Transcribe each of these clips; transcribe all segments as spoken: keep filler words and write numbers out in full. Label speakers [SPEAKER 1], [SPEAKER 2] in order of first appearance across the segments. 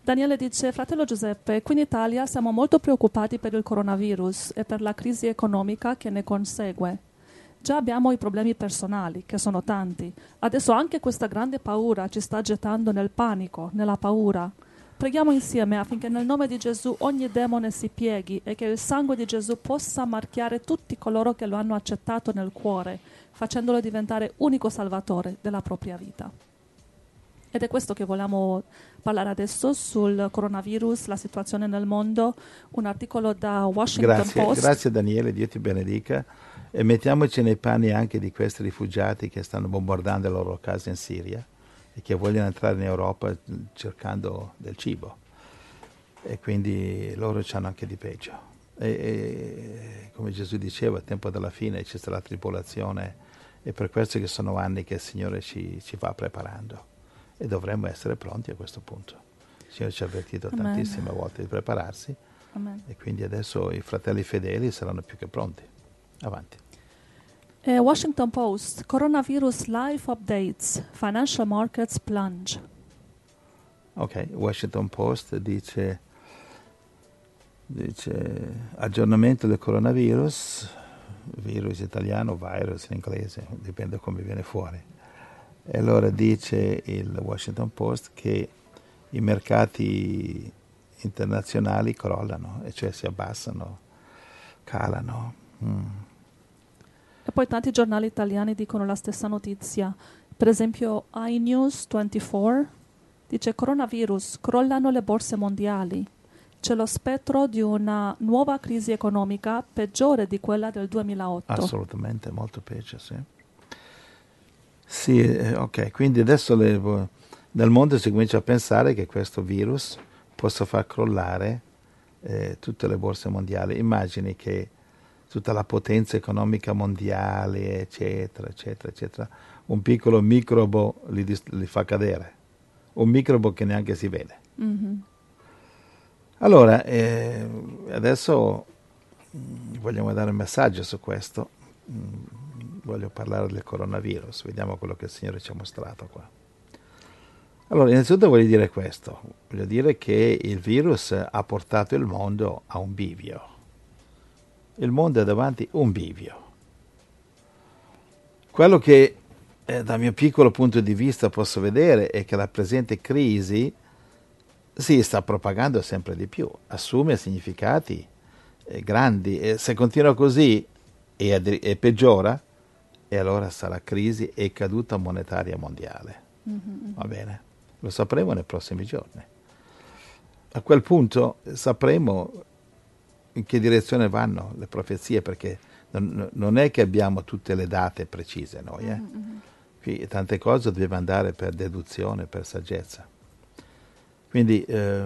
[SPEAKER 1] Daniele dice, fratello Giuseppe, qui in Italia siamo molto preoccupati per il coronavirus e per la crisi economica che ne consegue. Già abbiamo i problemi personali, che sono tanti. Adesso anche questa grande paura ci sta gettando nel panico, nella paura. Preghiamo insieme affinché nel nome di Gesù ogni demone si pieghi e che il sangue di Gesù possa marchiare tutti coloro che lo hanno accettato nel cuore, facendolo diventare unico salvatore della propria vita. Ed è questo che vogliamo parlare adesso sul coronavirus, la situazione nel mondo, un articolo da Washington
[SPEAKER 2] grazie,
[SPEAKER 1] Post.
[SPEAKER 2] Grazie Daniele, Dio ti benedica. E mettiamoci nei panni anche di questi rifugiati che stanno bombardando le loro case in Siria e che vogliono entrare in Europa cercando del cibo. E quindi loro hanno anche di peggio. E, e come Gesù diceva, al tempo della fine ci sarà la tribolazione, e per questo che sono anni che il Signore ci, ci va preparando. E dovremmo essere pronti a questo punto. Il Signore ci ha avvertito
[SPEAKER 1] Amen.
[SPEAKER 2] tantissime volte di prepararsi.
[SPEAKER 1] Amen.
[SPEAKER 2] E quindi adesso i fratelli fedeli saranno più che pronti. Avanti.
[SPEAKER 1] Eh, Washington Post, Coronavirus Life Updates, Financial Markets Plunge.
[SPEAKER 2] Ok, Washington Post dice, dice aggiornamento del coronavirus, virus italiano, virus in inglese, dipende come viene fuori. E allora dice il Washington Post che i mercati internazionali crollano, e cioè si abbassano, calano. Mm.
[SPEAKER 1] E poi tanti giornali italiani dicono la stessa notizia. Per esempio iNews ventiquattro dice coronavirus, crollano le borse mondiali. C'è lo spettro di una nuova crisi economica peggiore di quella del duemilaotto.
[SPEAKER 2] Assolutamente, molto peggio, sì. Sì, eh, ok, quindi adesso le, nel mondo si comincia a pensare che questo virus possa far crollare eh, tutte le borse mondiali. Immagini che tutta la potenza economica mondiale, eccetera, eccetera, eccetera, un piccolo microbo li, li fa cadere, un microbo che neanche si vede.
[SPEAKER 1] Mm-hmm.
[SPEAKER 2] Allora, eh, adesso mh, vogliamo dare un messaggio su questo. Mh, voglio parlare del coronavirus, vediamo quello che il Signore ci ha mostrato qua. Allora, innanzitutto voglio dire questo, voglio dire che il virus ha portato il mondo a un bivio. Il mondo è davanti a un bivio. Quello che eh, dal mio piccolo punto di vista posso vedere è che la presente crisi si sta propagando sempre di più, assume significati eh, grandi, e se continua così e, ad- e peggiora, e allora sarà crisi e caduta monetaria mondiale. Mm-hmm. Va bene? Lo sapremo nei prossimi giorni. A quel punto sapremo in che direzione vanno le profezie, perché non, non è che abbiamo tutte le date precise noi. Eh? Mm-hmm. Qui tante cose dobbiamo andare per deduzione, per saggezza. Quindi eh,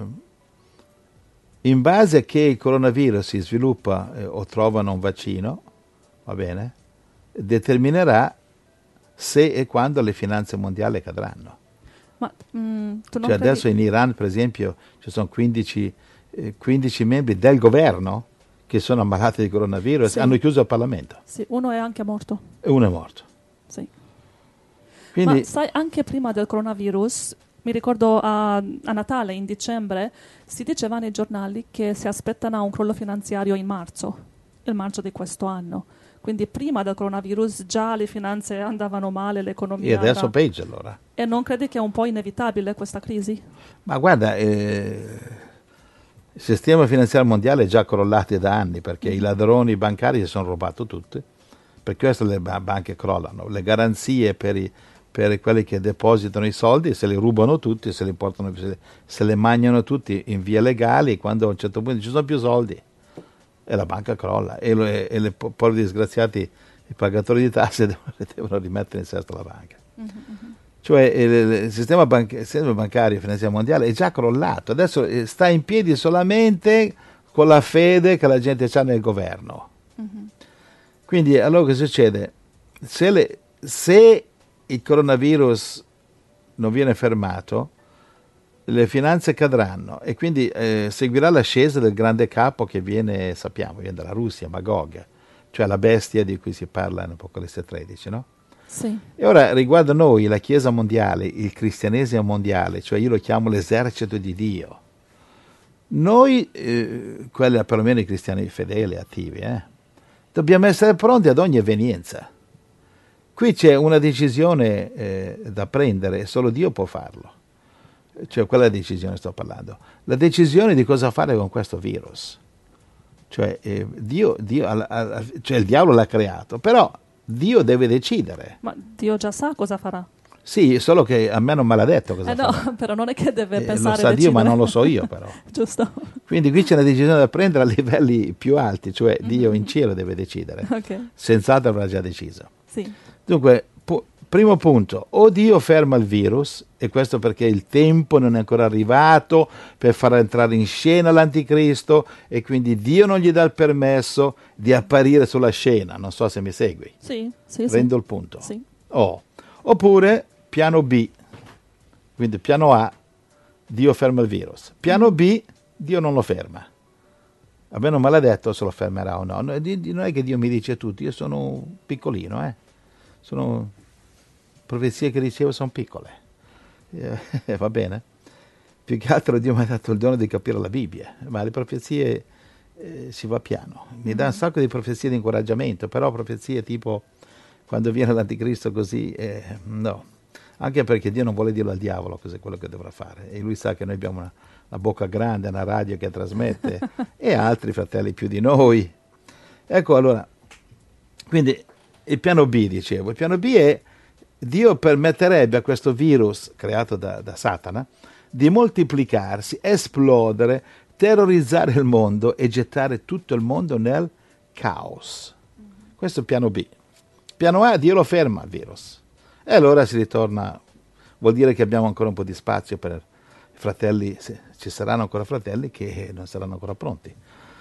[SPEAKER 2] in base a che il coronavirus si sviluppa eh, o trovano un vaccino, va bene, determinerà se e quando le finanze mondiali cadranno.
[SPEAKER 1] Ma, mm, tu non
[SPEAKER 2] cioè
[SPEAKER 1] credi...
[SPEAKER 2] adesso in Iran, per esempio, ci sono quindici, eh, quindici membri del governo che sono ammalati di coronavirus, sì. Hanno chiuso il Parlamento.
[SPEAKER 1] Sì, uno è anche morto.
[SPEAKER 2] E uno è morto.
[SPEAKER 1] Sì.
[SPEAKER 2] Quindi,
[SPEAKER 1] ma sai, anche prima del coronavirus, mi ricordo a, a Natale, in dicembre, si diceva nei giornali che si aspettano un crollo finanziario in marzo, il marzo di questo anno. Quindi prima del coronavirus già le finanze andavano male, l'economia...
[SPEAKER 2] E adesso
[SPEAKER 1] andava...
[SPEAKER 2] peggio allora.
[SPEAKER 1] E non credi che è un po' inevitabile questa crisi?
[SPEAKER 2] Ma guarda, eh, il sistema finanziario mondiale è già crollato da anni, perché mm. i ladroni bancari si sono rubato tutti, per questo le banche crollano. Le garanzie per, i, per quelli che depositano i soldi se li rubano tutti, se li portano, se, se le mangiano tutti in via legali, quando a un certo punto ci sono più soldi. E la banca crolla, e, lo, e, e le po- poveri disgraziati, i pagatori di tasse devono, devono rimettere in sesto la banca. Mm-hmm. Cioè il, il, sistema banca- il sistema bancario e finanziario mondiale è già crollato, adesso sta in piedi solamente con la fede che la gente ha nel governo. Mm-hmm. Quindi allora che succede? Se, le, se il coronavirus non viene fermato, le finanze cadranno, e quindi eh, seguirà l'ascesa del grande capo che viene, sappiamo, viene dalla Russia, Magog, cioè la bestia di cui si parla in Apocalisse tredici, no?
[SPEAKER 1] Sì.
[SPEAKER 2] E ora riguardo noi, la Chiesa mondiale, il cristianesimo mondiale, cioè io lo chiamo l'esercito di Dio, Noi, eh, quelli perlomeno i cristiani fedeli, attivi, eh, dobbiamo essere pronti ad ogni evenienza. Qui c'è una decisione eh, da prendere e solo Dio può farlo. Cioè, quella decisione sto parlando. La decisione di cosa fare con questo virus. Cioè, eh, Dio, Dio al, al, cioè il diavolo l'ha creato, però Dio deve decidere.
[SPEAKER 1] Ma Dio già sa cosa farà.
[SPEAKER 2] Sì, solo che a me non me l'ha detto cosa
[SPEAKER 1] eh no,
[SPEAKER 2] farà.
[SPEAKER 1] però non è che deve
[SPEAKER 2] Eh,
[SPEAKER 1] pensare
[SPEAKER 2] lo sa
[SPEAKER 1] e
[SPEAKER 2] Dio, ma
[SPEAKER 1] decidere.
[SPEAKER 2] non lo so io però.
[SPEAKER 1] Giusto.
[SPEAKER 2] Quindi qui c'è una decisione da prendere a livelli più alti, cioè mm-hmm. Dio in cielo deve decidere.
[SPEAKER 1] Okay.
[SPEAKER 2] Senz'altro avrà già deciso.
[SPEAKER 1] Sì.
[SPEAKER 2] Dunque, pu- primo punto, o Dio ferma il virus, e questo perché il tempo non è ancora arrivato per far entrare in scena l'anticristo e quindi Dio non gli dà il permesso di apparire sulla scena. Non so se mi segui.
[SPEAKER 1] Sì, sì,
[SPEAKER 2] Rendo
[SPEAKER 1] sì.
[SPEAKER 2] il punto.
[SPEAKER 1] Sì.
[SPEAKER 2] O. Oppure piano B, quindi piano A, Dio ferma il virus. Piano B, Dio non lo ferma. A me non me l'ha detto se lo fermerà o no. Non è che Dio mi dice tutto, io sono piccolino, eh. Sono profezie che ricevo sono piccole. Eh, va bene? Più che altro Dio mi ha dato il dono di capire la Bibbia, ma le profezie eh, si va piano. Mi dà un sacco di profezie di incoraggiamento, però profezie tipo quando viene l'anticristo così, eh, no. Anche perché Dio non vuole dirlo al diavolo cos'è quello che dovrà fare. E lui sa che noi abbiamo una, una bocca grande, una radio che trasmette, e altri fratelli più di noi. Ecco, allora, quindi il piano B, dicevo. Il piano B è Dio permetterebbe a questo virus creato da, da Satana di moltiplicarsi, esplodere, terrorizzare il mondo e gettare tutto il mondo nel caos. Questo è il piano B. Piano A, Dio lo ferma il virus. E allora si ritorna, vuol dire che abbiamo ancora un po' di spazio per i fratelli, se ci saranno ancora fratelli che non saranno ancora pronti.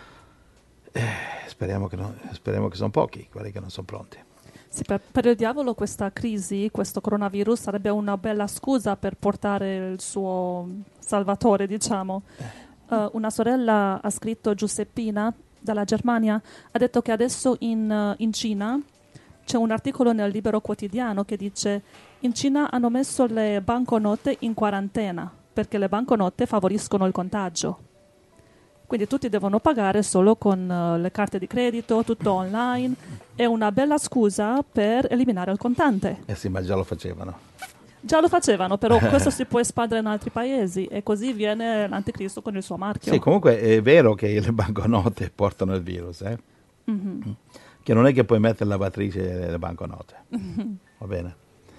[SPEAKER 2] Eh, speriamo che, non, speriamo che sono pochi quelli che non sono pronti.
[SPEAKER 1] Sì, per, per il diavolo questa crisi, questo coronavirus sarebbe una bella scusa per portare il suo salvatore, diciamo. Uh, una sorella ha scritto, Giuseppina, dalla Germania, ha detto che adesso in, in Cina c'è un articolo nel Libero Quotidiano che dice: in Cina hanno messo le banconote in quarantena perché le banconote favoriscono il contagio. Quindi tutti devono pagare solo con uh, le carte di credito, tutto online. È una bella scusa per eliminare il contante.
[SPEAKER 2] Eh sì, ma già lo facevano.
[SPEAKER 1] Già lo facevano, però questo si può espandere in altri paesi e così viene l'anticristo con il suo marchio.
[SPEAKER 2] Sì, comunque è vero che le banconote portano il virus, eh? Mm-hmm. Che non è che puoi mettere in lavatrice le banconote. Mm-hmm. Va bene?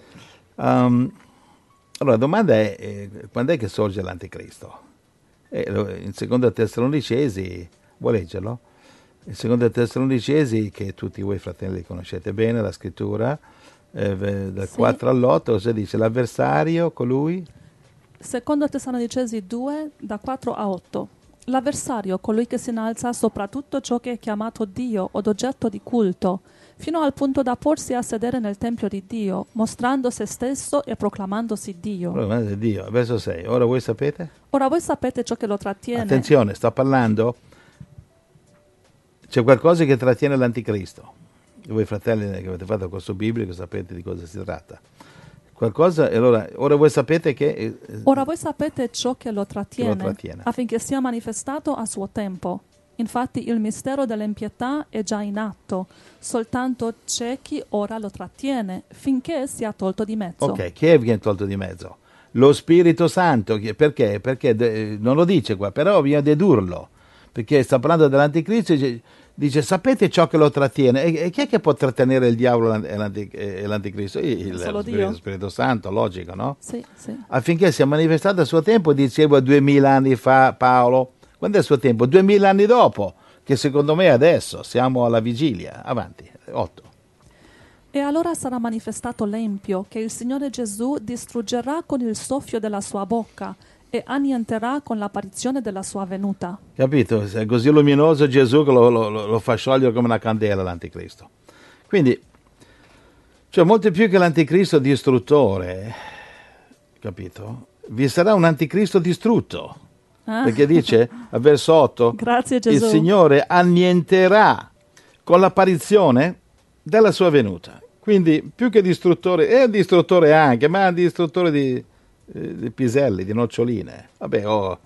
[SPEAKER 2] Um, allora, la domanda è, eh, quando è che sorge l'anticristo? Eh, in seconda Tessalonicesi, vuoi leggerlo? In seconda Tessalonicesi, che tutti voi fratelli conoscete bene, la scrittura, eh, dal sì. quattro all'otto, cosa dice? L'avversario, colui?
[SPEAKER 1] Secondo Tessalonicesi due, da quattro a otto. L'avversario, colui che si innalza sopra tutto ciò che è chiamato Dio o oggetto di culto, fino al punto da porsi a sedere nel Tempio di Dio, mostrando se stesso e proclamandosi Dio.
[SPEAKER 2] Proclamandosi Dio, verso sei. Ora voi sapete?
[SPEAKER 1] Ora voi sapete ciò che lo trattiene.
[SPEAKER 2] Attenzione, sto parlando, c'è qualcosa che trattiene l'anticristo. Voi fratelli che avete fatto il corso biblico sapete di cosa si tratta. Qualcosa, e allora, ora voi sapete che... Eh,
[SPEAKER 1] ora voi sapete ciò che lo, trattiene,
[SPEAKER 2] che lo trattiene,
[SPEAKER 1] affinché sia manifestato a suo tempo. Infatti il mistero dell'impietà è già in atto, soltanto c'è chi ora lo trattiene, finché sia tolto di mezzo.
[SPEAKER 2] Ok, chi è che è tolto di mezzo? Lo Spirito Santo, perché? Perché de, non lo dice qua, però bisogna dedurlo, perché sta parlando dell'anticristo, dice, dice sapete ciò che lo trattiene, e, e chi è che può trattenere il diavolo e l'antic, l'anticristo? Il,
[SPEAKER 1] Solo
[SPEAKER 2] lo Spirito,
[SPEAKER 1] Dio.
[SPEAKER 2] Spirito Santo, logico, no?
[SPEAKER 1] Sì, sì.
[SPEAKER 2] Affinché sia manifestato a suo tempo, dicevo duemila anni fa Paolo. Quando è il suo tempo? Duemila anni dopo, che secondo me adesso siamo alla vigilia. Avanti, otto.
[SPEAKER 1] E allora sarà manifestato l'empio, che il Signore Gesù distruggerà con il soffio della sua bocca e annienterà con l'apparizione della sua venuta.
[SPEAKER 2] Capito? È così luminoso Gesù che lo, lo, lo fa sciogliere come una candela l'anticristo. Quindi, cioè molto più che l'anticristo distruttore, capito? Vi sarà un anticristo distrutto. Ah. Perché dice, a verso otto,
[SPEAKER 1] grazie, Gesù.
[SPEAKER 2] Il Signore annienterà con l'apparizione della sua venuta. Quindi più che distruttore, è un distruttore anche, ma è un distruttore di, eh, di piselli, di noccioline. Vabbè, oh,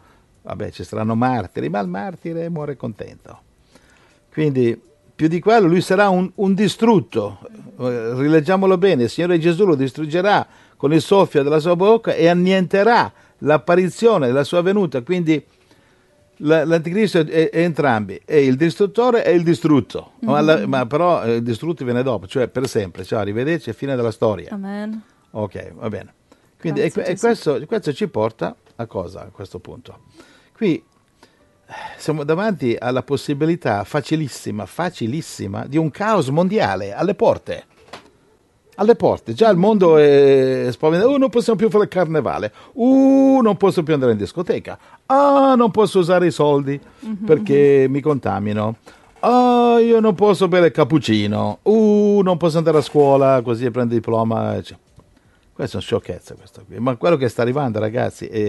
[SPEAKER 2] vabbè, ci saranno martiri, ma il martire muore contento. Quindi, più di quello, lui sarà un, un distrutto. Rileggiamolo bene, il Signore Gesù lo distruggerà con il soffio della sua bocca e annienterà l'apparizione della sua venuta. Quindi l'anticristo è, è entrambi, è il distruttore e il distrutto. Mm-hmm. ma, la, ma però il distrutto viene dopo, cioè per sempre. Ciao, arrivederci, è fine della storia.
[SPEAKER 1] Amen.
[SPEAKER 2] Ok, va bene. Quindi e, e questo, questo ci porta a cosa a questo punto? Qui siamo davanti alla possibilità facilissima, facilissima di un caos mondiale alle porte. Alle porte. Già il mondo è spaventato. Uh, non possiamo più fare il carnevale. Uh, non posso più andare in discoteca. Ah, non posso usare i soldi perché mi contamino. Ah, io non posso bere il cappuccino. Uh, non posso andare a scuola così prendere il diploma. Cioè, questa è una sciocchezza questo qui. Ma quello che sta arrivando, ragazzi, è...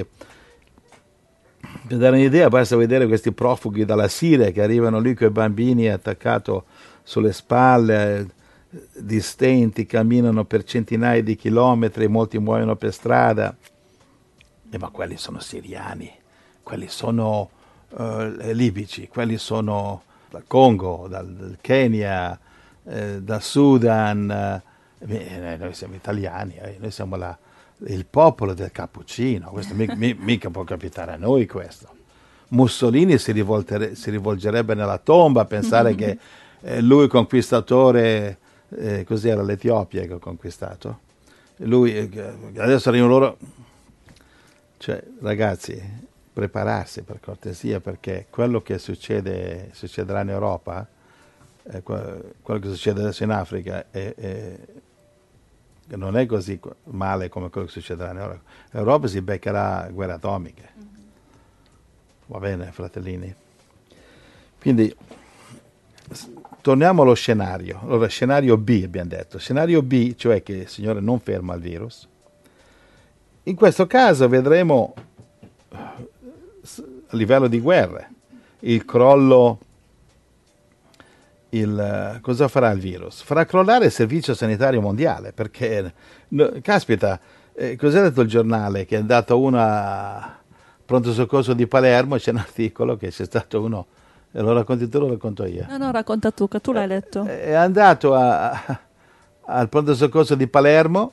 [SPEAKER 2] Per dare un'idea, basta vedere questi profughi dalla Siria che arrivano lì con i bambini attaccati sulle spalle, di stenti, camminano per centinaia di chilometri, molti muoiono per strada. E ma quelli sono siriani, quelli sono uh, libici, quelli sono dal Congo, dal, dal Kenya, eh, dal Sudan. Eh, noi siamo italiani, eh, noi siamo la... il popolo del cappuccino, questo mica, mica può capitare a noi questo. Mussolini si, si rivolgerebbe nella tomba a pensare che eh, lui conquistatore, eh, cos'era l'Etiopia che ha conquistato? Lui, eh, adesso arrivano loro, cioè ragazzi, prepararsi per cortesia perché quello che succede, succederà in Europa, eh, quello che succede adesso in Africa è, è non è così male come quello che succederà in Europa. L'Europa si beccherà guerre atomiche. Mm-hmm. Va bene, fratellini? Quindi, torniamo allo scenario. Allora, scenario B abbiamo detto. Scenario B, cioè che il Signore non ferma il virus. In questo caso vedremo, a livello di guerre, il crollo. Il, cosa farà il virus? Farà crollare il servizio sanitario mondiale perché, no, caspita, eh, cos'è detto il giornale? Che è andato uno a pronto soccorso di Palermo, c'è un articolo che c'è stato uno, e lo racconti tu o lo racconto io?
[SPEAKER 1] No, no, racconta tu, che tu l'hai letto.
[SPEAKER 2] È, è andato a, a, al pronto soccorso di Palermo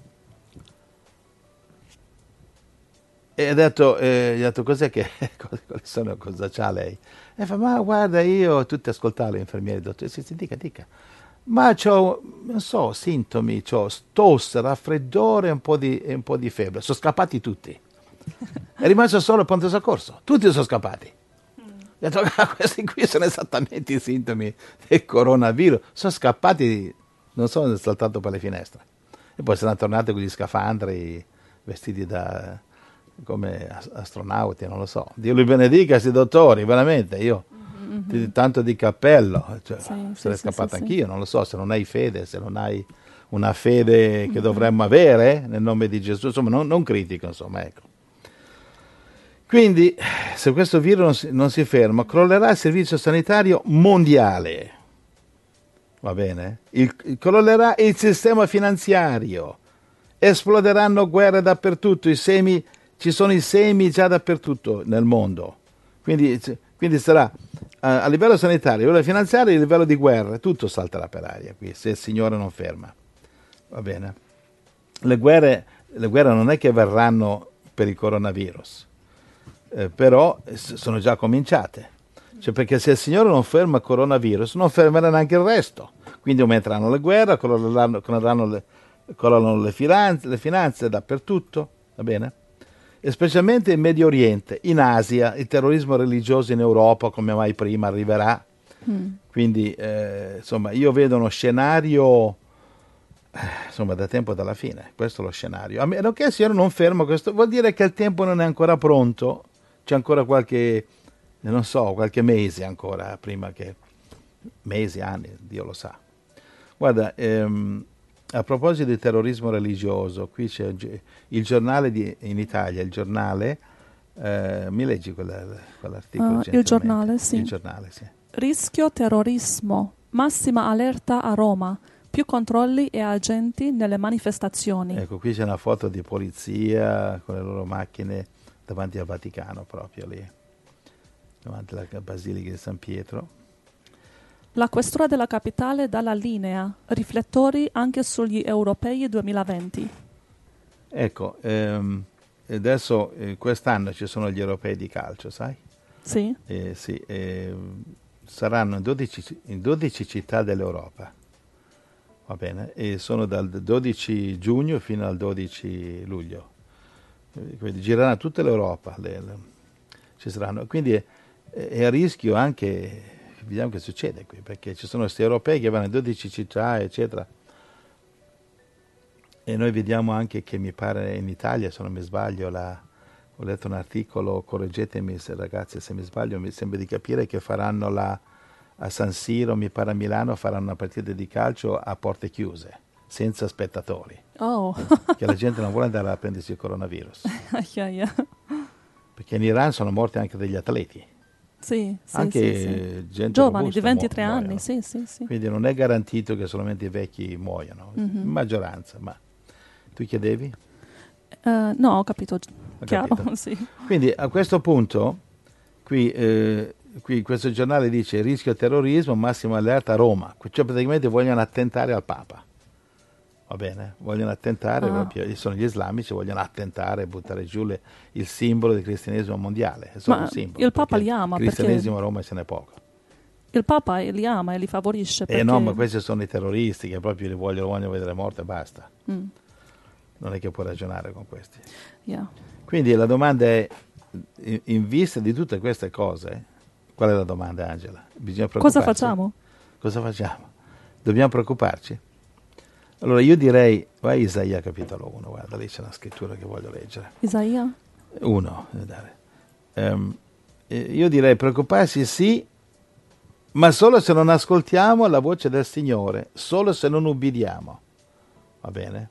[SPEAKER 2] e ha detto, eh, gli ha detto cos'è che, quali sono, cosa c'ha lei? E fa, ma guarda, io, tutti ascoltavano gli infermieri, dottor, si, si, dica, dica, ma c'ho, non so, sintomi, c'ho tosse, raffreddore e un po' di, e un po' di febbre, sono scappati tutti, è rimasto solo il pronto soccorso, tutti sono scappati. Mm. Ho detto, ah, questi qui sono esattamente i sintomi del coronavirus, sono scappati, non sono saltato per le finestre, e poi sono tornati con gli scafandri, vestiti da... come astronauti, non lo so. Dio li benedica questi dottori, veramente, io mm-hmm. tanto di cappello, cioè, sì, sarei sì, scappato sì, anch'io, sì. Non lo so, se non hai fede, se non hai una fede che mm-hmm. dovremmo avere nel nome di Gesù, insomma, non, non critico, insomma, ecco. Quindi, se questo virus non si, non si ferma, crollerà il servizio sanitario mondiale, va bene? Il, crollerà il sistema finanziario, esploderanno guerre dappertutto, i semi ci sono i semi già dappertutto nel mondo, quindi, quindi sarà a, a livello sanitario, a livello finanziario, a livello di guerra, tutto salterà per aria qui, se il Signore non ferma, va bene? Le guerre, le guerre non è che verranno per il coronavirus, eh, però sono già cominciate, cioè perché se il Signore non ferma il coronavirus, non fermerà neanche il resto, quindi aumenteranno le guerre, crolleranno, crolleranno le, crollano le finanze, le finanze dappertutto, va bene? E specialmente in Medio Oriente, in Asia, il terrorismo religioso in Europa come mai prima arriverà. Mm. Quindi, eh, insomma, io vedo uno scenario, eh, insomma, da tempo dalla fine. Questo è lo scenario. A meno che il Signore non ferma questo, vuol dire che il tempo non è ancora pronto. C'è ancora qualche, non so, qualche mese ancora, prima che... Mesi, anni, Dio lo sa. Guarda, ehm, a proposito di terrorismo religioso, qui c'è il giornale di, in Italia, il giornale, eh, mi leggi quella, quell'articolo?
[SPEAKER 1] Uh, il giornale, sì.
[SPEAKER 2] Il giornale, sì.
[SPEAKER 1] Rischio terrorismo, massima allerta a Roma, più controlli e agenti nelle manifestazioni.
[SPEAKER 2] Ecco, qui c'è una foto di polizia con le loro macchine davanti al Vaticano proprio lì, davanti alla Basilica di San Pietro.
[SPEAKER 1] La questura della capitale dà la linea, riflettori anche sugli europei duemilaventi.
[SPEAKER 2] Ecco, ehm, adesso eh, quest'anno ci sono gli europei di calcio, sai?
[SPEAKER 1] Sì.
[SPEAKER 2] Eh, sì, eh, saranno in dodici, in dodici città dell'Europa, va bene? E sono dal dodici giugno fino al dodici luglio. Quindi gireranno tutta l'Europa, le, le, ci saranno. Quindi è, è a rischio anche, vediamo che succede qui, perché ci sono questi europei che vanno in dodici città, eccetera. E noi vediamo anche che mi pare in Italia, se non mi sbaglio, la, ho letto un articolo, correggetemi se, ragazzi se mi sbaglio, mi sembra di capire che faranno la, a San Siro, mi pare a Milano, faranno una partita di calcio a porte chiuse, senza spettatori.
[SPEAKER 1] Oh.
[SPEAKER 2] Che la gente non vuole andare a prendersi il coronavirus.
[SPEAKER 1] yeah, yeah.
[SPEAKER 2] Perché in Iran sono morti anche degli atleti.
[SPEAKER 1] Sì, sì,
[SPEAKER 2] anche
[SPEAKER 1] sì, sì.
[SPEAKER 2] gente
[SPEAKER 1] giovani
[SPEAKER 2] robusta
[SPEAKER 1] di ventitré
[SPEAKER 2] mu-
[SPEAKER 1] anni, sì, sì, sì.
[SPEAKER 2] Quindi non è garantito che solamente i vecchi muoiano,
[SPEAKER 1] Mm-hmm.
[SPEAKER 2] in maggioranza. Ma tu chiedevi?
[SPEAKER 1] Uh, no, ho capito,
[SPEAKER 2] Ho
[SPEAKER 1] chiaro,
[SPEAKER 2] capito.
[SPEAKER 1] sì.
[SPEAKER 2] Quindi a questo punto, qui, eh, qui questo giornale dice rischio terrorismo, massima allerta a Roma. Cioè praticamente vogliono attentare al Papa. Va bene? Vogliono attentare,
[SPEAKER 1] Ah.
[SPEAKER 2] proprio, sono gli islamici, vogliono attentare, buttare giù le, il simbolo del cristianesimo mondiale. È solo
[SPEAKER 1] Ma
[SPEAKER 2] un simbolo,
[SPEAKER 1] il Papa
[SPEAKER 2] perché
[SPEAKER 1] li ama,
[SPEAKER 2] il cristianesimo a Roma ce n'è poco.
[SPEAKER 1] Il Papa li ama e li favorisce.
[SPEAKER 2] Eh
[SPEAKER 1] Perché...
[SPEAKER 2] no, ma questi sono i terroristi che proprio li vogliono, vogliono vedere morto e basta.
[SPEAKER 1] Mm.
[SPEAKER 2] Non è che puoi ragionare con questi.
[SPEAKER 1] Yeah.
[SPEAKER 2] Quindi la domanda è, in, in vista di tutte queste cose, qual è la domanda, Angela? Bisogna
[SPEAKER 1] Cosa
[SPEAKER 2] preoccuparci?
[SPEAKER 1] facciamo?
[SPEAKER 2] Cosa facciamo? Dobbiamo preoccuparci? Allora io direi, vai a Isaia capitolo uno, guarda, lì c'è una scrittura che voglio leggere.
[SPEAKER 1] Isaia?
[SPEAKER 2] uno, um, io direi preoccuparsi sì, ma solo se non ascoltiamo la voce del Signore, solo se non ubbidiamo. Va bene?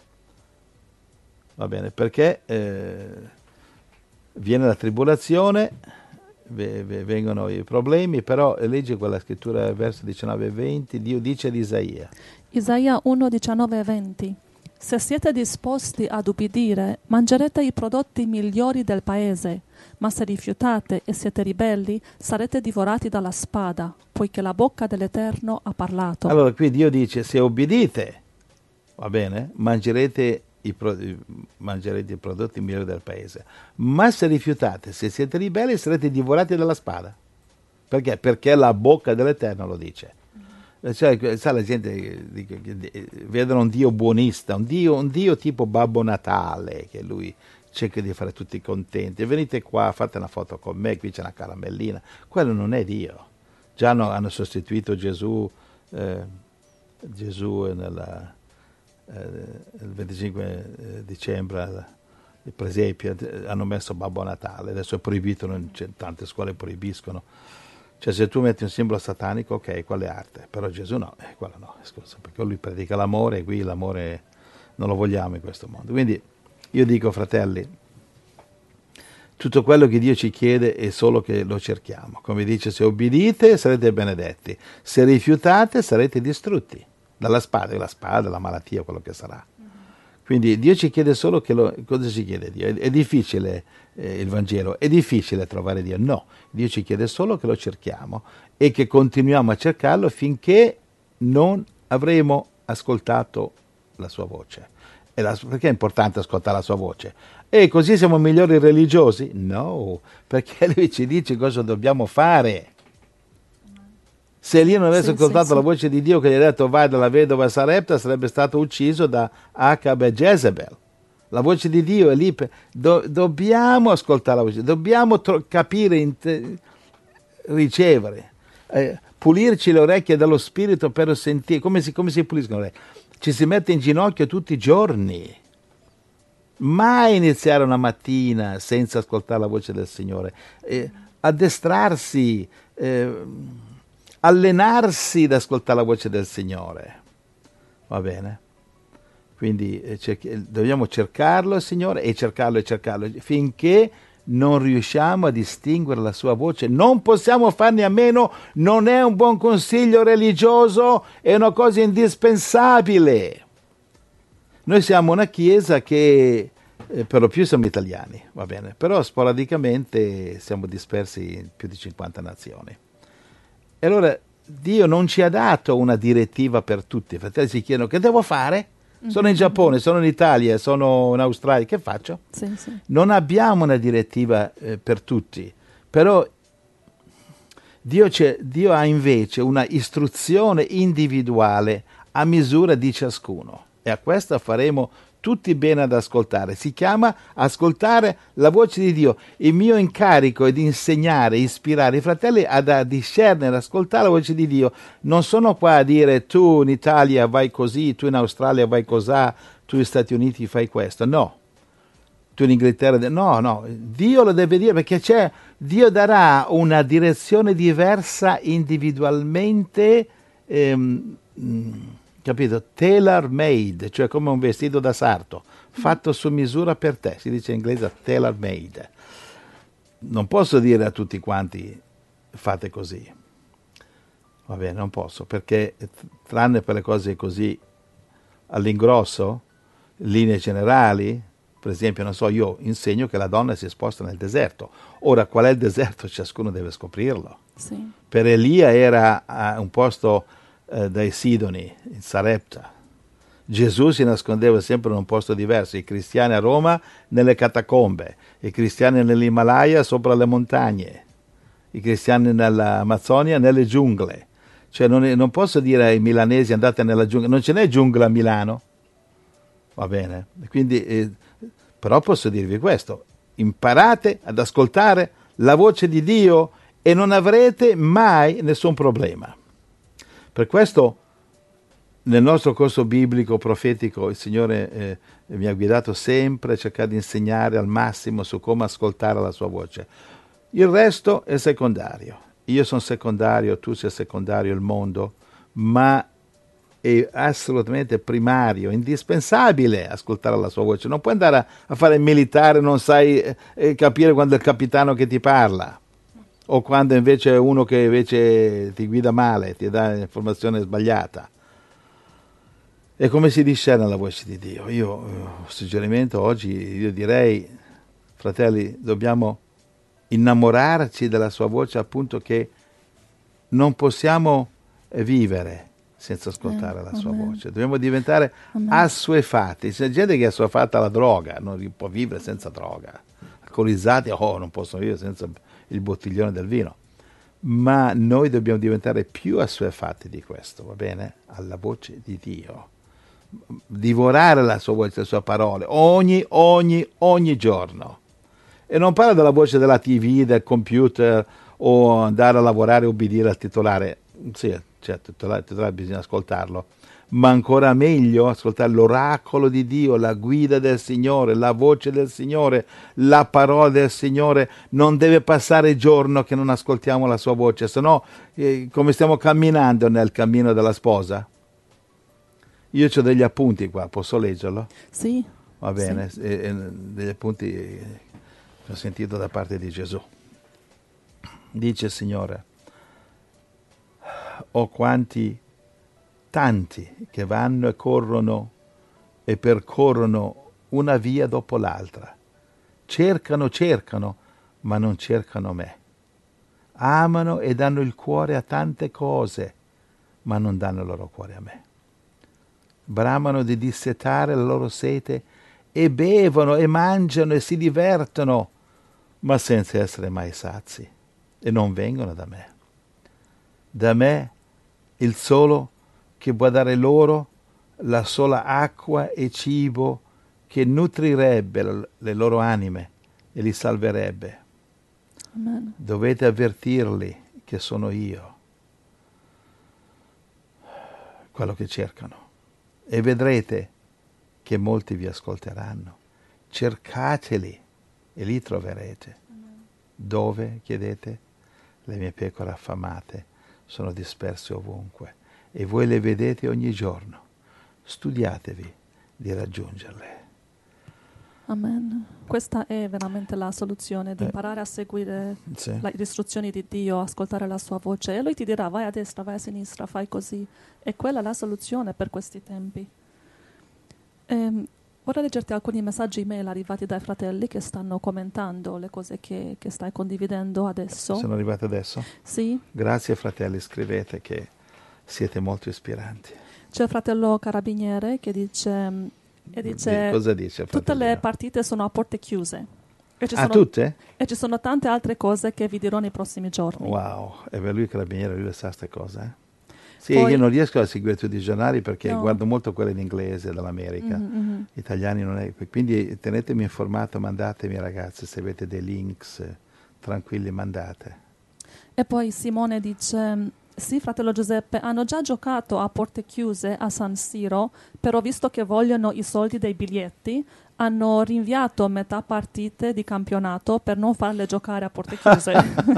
[SPEAKER 2] Va bene, perché eh, viene la tribolazione, v- v- vengono i problemi, però leggi quella scrittura, verso diciannove e venti, Dio dice ad Isaia.
[SPEAKER 1] Isaia uno, diciannove e venti. Se siete disposti ad ubbidire, mangerete i prodotti migliori del paese, ma se rifiutate e siete ribelli, sarete divorati dalla spada, poiché la bocca dell'Eterno ha parlato.
[SPEAKER 2] Allora qui Dio dice, se obbedite, va bene, mangerete i, pro- mangerete i prodotti migliori del paese, ma se rifiutate, se siete ribelli, sarete divorati dalla spada. Perché? Perché la bocca dell'Eterno lo dice. Cioè, sa, la gente vedono un Dio buonista, un Dio, un Dio tipo Babbo Natale, che lui cerca di fare tutti contenti. Venite qua, fate una foto con me, qui c'è una caramellina. Quello non è Dio. Già hanno, hanno sostituito Gesù, eh, Gesù nella, eh, il venticinque dicembre, il presepio, hanno messo Babbo Natale. Adesso è proibito, non c'è, tante scuole proibiscono. Cioè se tu metti un simbolo satanico, ok, quello è arte, però Gesù no, eh, quello no, scusa, perché lui predica l'amore e qui l'amore non lo vogliamo in questo mondo. Quindi io dico, fratelli, tutto quello che Dio ci chiede è solo che lo cerchiamo. Come dice, se obbedite sarete benedetti, se rifiutate sarete distrutti dalla spada, la spada, la malattia, quello che sarà. Quindi Dio ci chiede solo che lo... Cosa ci chiede Dio? È, è difficile eh, il Vangelo? È difficile trovare Dio? No, Dio ci chiede solo che lo cerchiamo e che continuiamo a cercarlo finché non avremo ascoltato la sua voce. E la, perché è importante ascoltare la sua voce? E così siamo migliori religiosi? No, perché lui ci dice cosa dobbiamo fare. Se Elia non avesse
[SPEAKER 1] sì,
[SPEAKER 2] ascoltato
[SPEAKER 1] sì,
[SPEAKER 2] la
[SPEAKER 1] sì.
[SPEAKER 2] voce di Dio che gli ha detto vai dalla vedova Sarepta, sarebbe stato ucciso da Acab e Jezebel. La voce di Dio è lì. Per, do, dobbiamo ascoltare la voce, dobbiamo tro- capire, inte, ricevere, eh, pulirci le orecchie dallo spirito per sentire. Come si, come si puliscono le orecchie? Ci si mette in ginocchio tutti i giorni. Mai iniziare una mattina senza ascoltare la voce del Signore. Eh, addestrarsi, eh, allenarsi ad ascoltare la voce del Signore. Va bene? Quindi eh, cerchi, dobbiamo cercarlo, Signore, e cercarlo e cercarlo, finché non riusciamo a distinguere la sua voce. Non possiamo farne a meno, non è un buon consiglio religioso, è una cosa indispensabile. Noi siamo una chiesa che eh, per lo più siamo italiani, va bene, però sporadicamente siamo dispersi in più di cinquanta nazioni. E allora Dio non ci ha dato una direttiva per tutti. I fratelli si chiedono: che devo fare? Sono in Giappone, sono in Italia, sono in Australia, che faccio?
[SPEAKER 1] Sì, sì.
[SPEAKER 2] Non abbiamo una direttiva eh, per tutti, però Dio, c'è, Dio ha invece una istruzione individuale a misura di ciascuno, e a questa faremo tutti bene ad ascoltare. Si chiama ascoltare la voce di Dio. Il mio incarico è di insegnare, ispirare i fratelli ad a discernere, ascoltare la voce di Dio. Non sono qua a dire: tu in Italia vai così, tu in Australia vai cosà, tu negli Stati Uniti fai questo. No. Tu in Inghilterra, no, no, Dio lo deve dire, perché c'è, Dio darà una direzione diversa individualmente, ehm, capito? Tailor made, cioè come un vestito da sarto, fatto su misura per te, si dice in inglese tailor made. Non posso dire a tutti quanti: fate così, va bene, non posso, perché tranne per le cose così all'ingrosso, linee generali. Per esempio, non so, io insegno che la donna si sposta nel deserto. Ora, qual è il deserto? Ciascuno deve scoprirlo.
[SPEAKER 1] Sì.
[SPEAKER 2] Per Elia era uh, un posto uh, dai Sidoni, in Sarepta. Gesù si nascondeva sempre in un posto diverso. I cristiani a Roma nelle catacombe, i cristiani nell'Himalaya sopra le montagne, i cristiani nell'Amazzonia nelle giungle. Cioè non, è, non posso dire ai milanesi: andate nella giungla. Non ce n'è giungla a Milano. Va bene? Quindi... Eh, Però posso dirvi questo: imparate ad ascoltare la voce di Dio e non avrete mai nessun problema. Per questo nel nostro corso biblico profetico il Signore eh, mi ha guidato sempre a cercare di insegnare al massimo su come ascoltare la sua voce. Il resto è secondario. Io sono secondario, tu sei secondario, il mondo, ma è assolutamente primario, indispensabile ascoltare la sua voce. Non puoi andare a, a fare il militare, non sai eh, capire quando è il capitano che ti parla, o quando invece è uno che invece ti guida male, ti dà informazione sbagliata. E come si discerne la voce di Dio? Io, un suggerimento oggi, io direi: fratelli, dobbiamo innamorarci della sua voce, appunto, che non possiamo vivere senza ascoltare eh, la sua amen. voce. Dobbiamo diventare amen. assuefatti. C'è gente che è assuefatta alla droga, non può vivere senza droga. Alcolizzati, oh, non possono vivere senza il bottiglione del vino. Ma noi dobbiamo diventare più assuefatti di questo, va bene? Alla voce di Dio. Divorare la sua voce, le sue parole, ogni, ogni, ogni giorno. E non parlo della voce della tivù, del computer, o andare a lavorare e obbedire al titolare. Sì, certo, il titolare, il titolare bisogna ascoltarlo, ma ancora meglio ascoltare l'oracolo di Dio, la guida del Signore, la voce del Signore, la parola del Signore. Non deve passare giorno che non ascoltiamo la sua voce, se no eh, come stiamo camminando nel cammino della sposa? Io ho degli appunti qua, posso leggerlo?
[SPEAKER 1] Sì.
[SPEAKER 2] Va bene,
[SPEAKER 1] sì.
[SPEAKER 2] E, e, degli appunti che ho sentito da parte di Gesù. Dice il Signore: o quanti, tanti, che vanno e corrono e percorrono una via dopo l'altra. Cercano, cercano, ma non cercano me. Amano e danno il cuore a tante cose, ma non danno il loro cuore a me. Bramano di dissetare la loro sete e bevono e mangiano e si divertono, ma senza essere mai sazi, e non vengono da me. Da me il solo che può dare loro la sola acqua e cibo che nutrirebbe le loro anime e li salverebbe.
[SPEAKER 1] Amen.
[SPEAKER 2] Dovete avvertirli che sono io, quello che cercano, e vedrete che molti vi ascolteranno. Cercateli e li troverete. Amen. Dove, chiedete? Le mie pecore affamate sono disperse ovunque e voi le vedete ogni giorno. Studiatevi di raggiungerle.
[SPEAKER 1] Amen. Questa è veramente la soluzione, di
[SPEAKER 2] Eh,
[SPEAKER 1] imparare a seguire
[SPEAKER 2] sì.
[SPEAKER 1] le istruzioni di Dio, ascoltare la sua voce. E lui ti dirà: vai a destra, vai a sinistra, fai così. E quella è la soluzione per questi tempi. E Vorrei leggerti alcuni messaggi email arrivati dai fratelli che stanno commentando le cose che, che stai condividendo adesso.
[SPEAKER 2] Sono arrivate adesso?
[SPEAKER 1] Sì.
[SPEAKER 2] Grazie fratelli, scrivete che siete molto ispiranti.
[SPEAKER 1] C'è il fratello carabiniere che dice, e dice
[SPEAKER 2] cosa dice il
[SPEAKER 1] tutte le
[SPEAKER 2] fratellino?
[SPEAKER 1] partite sono a porte chiuse. E ci
[SPEAKER 2] Ah,
[SPEAKER 1] sono,
[SPEAKER 2] tutte?
[SPEAKER 1] E ci sono tante altre cose che vi dirò nei prossimi giorni.
[SPEAKER 2] Wow, e per lui carabiniere, lui le sa queste cose, eh? Sì,
[SPEAKER 1] Poi,
[SPEAKER 2] io non riesco a seguire tutti i giornali perché
[SPEAKER 1] no.
[SPEAKER 2] guardo molto quelli in inglese dall'America.
[SPEAKER 1] Mm-hmm.
[SPEAKER 2] Italiani non è. Quindi tenetemi informato, mandatemi ragazzi, se avete dei links, eh, tranquilli, mandate.
[SPEAKER 1] E poi Simone dice, sì fratello Giuseppe, hanno già giocato a porte chiuse a San Siro, però visto che vogliono i soldi dei biglietti, hanno rinviato metà partite di campionato per non farle giocare a porte chiuse.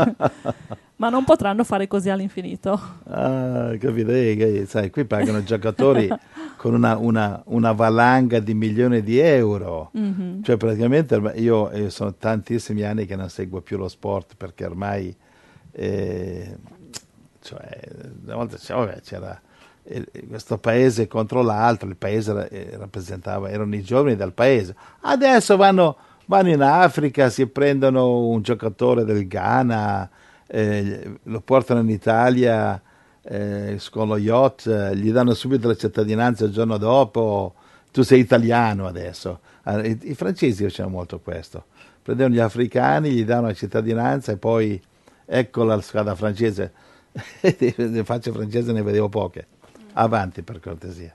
[SPEAKER 1] Ma non potranno fare così all'infinito.
[SPEAKER 2] Ah, capito? Eh, sai, qui pagano giocatori con una, una, una valanga di milioni di euro.
[SPEAKER 1] Mm-hmm.
[SPEAKER 2] Cioè praticamente io, io sono tantissimi anni che non seguo più lo sport perché ormai eh, cioè, una volta c'era, c'era eh, questo paese contro l'altro, il paese ra- eh, rappresentava, erano i giovani del paese. Adesso vanno, vanno in Africa, si prendono un giocatore del Ghana, Eh, lo portano in Italia eh, con lo yacht, eh, gli danno subito la cittadinanza il giorno dopo, tu sei italiano adesso. Eh, i, i francesi facevano molto questo, prendevano gli africani, gli davano la cittadinanza e poi ecco la strada francese. Le facce francesi ne vedevo poche. Avanti per cortesia.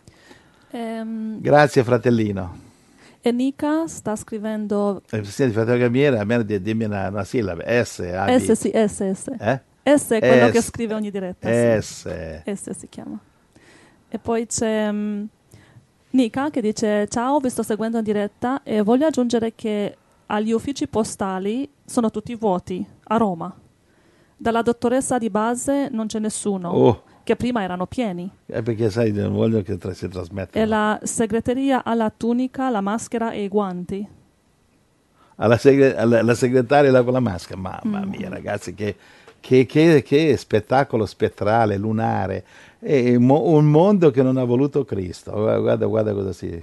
[SPEAKER 1] Um,
[SPEAKER 2] Grazie fratellino.
[SPEAKER 1] E Nika sta scrivendo...
[SPEAKER 2] Eh, senti, fratello Gamiere, almeno dimmi una, una sillaba. S, A, B.
[SPEAKER 1] S, sì, S, S.
[SPEAKER 2] Eh?
[SPEAKER 1] S è quello
[SPEAKER 2] S,
[SPEAKER 1] che scrive ogni diretta.
[SPEAKER 2] S.
[SPEAKER 1] Sì. S si chiama. E poi c'è um, Nika che dice, ciao, vi sto seguendo in diretta e voglio aggiungere che agli uffici postali sono tutti vuoti, a Roma. Dalla dottoressa di base non c'è nessuno.
[SPEAKER 2] Oh.
[SPEAKER 1] Che prima erano pieni.
[SPEAKER 2] Eh, perché sai, non voglio che tra- si trasmettano.
[SPEAKER 1] E la segreteria ha la tunica, la maschera e i guanti.
[SPEAKER 2] Alla, segre- alla, alla segretaria là con la maschera, mamma
[SPEAKER 1] Mm.
[SPEAKER 2] mia ragazzi, che, che, che, che spettacolo spettrale, lunare. È mo- un mondo che non ha voluto Cristo. Guarda, guarda cosa si...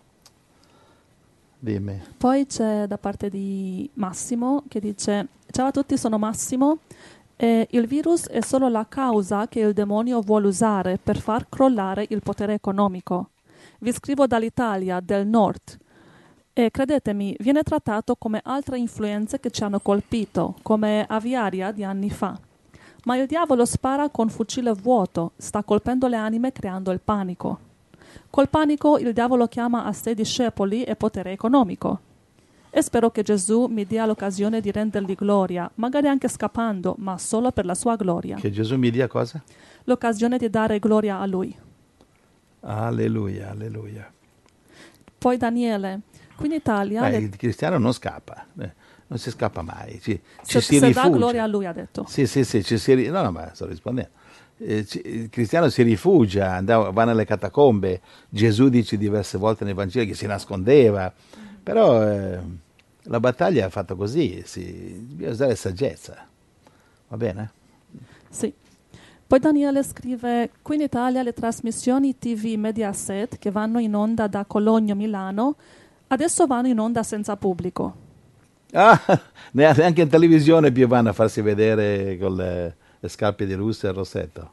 [SPEAKER 2] Dimmi.
[SPEAKER 1] Poi c'è da parte di Massimo che dice, ciao a tutti, sono Massimo. Eh, il virus è solo la causa che il demonio vuole usare per far crollare il potere economico. Vi scrivo dall'Italia, del nord. E credetemi, viene trattato come altre influenze che ci hanno colpito, come aviaria di anni fa. Ma il diavolo spara con fucile vuoto, sta colpendo le anime creando il panico. Col panico il diavolo chiama a sé discepoli e potere economico. E spero che Gesù mi dia l'occasione di rendergli gloria, magari anche scappando, ma solo per la sua gloria.
[SPEAKER 2] Che Gesù mi dia cosa?
[SPEAKER 1] L'occasione di dare gloria a lui.
[SPEAKER 2] Alleluia, alleluia.
[SPEAKER 1] Poi Daniele, qui in Italia...
[SPEAKER 2] Beh,
[SPEAKER 1] le...
[SPEAKER 2] il cristiano non scappa, eh, non si scappa mai, ci,
[SPEAKER 1] se,
[SPEAKER 2] ci si
[SPEAKER 1] se
[SPEAKER 2] rifugia.
[SPEAKER 1] dà gloria a lui, ha detto.
[SPEAKER 2] Sì, sì, sì, ci si ri- no, no, ma sto rispondendo. Eh, ci, il cristiano si rifugia, andava, va nelle catacombe. Gesù dice diverse volte nei Vangeli che si nascondeva, però eh, la battaglia è fatta così, si, bisogna usare saggezza, va bene?
[SPEAKER 1] Sì. Poi Daniele scrive, qui in Italia le trasmissioni T V Mediaset che vanno in onda da Cologno Milano adesso vanno in onda senza pubblico.
[SPEAKER 2] Ah, neanche in televisione più vanno a farsi vedere con le, le scarpe di Russia e il rossetto.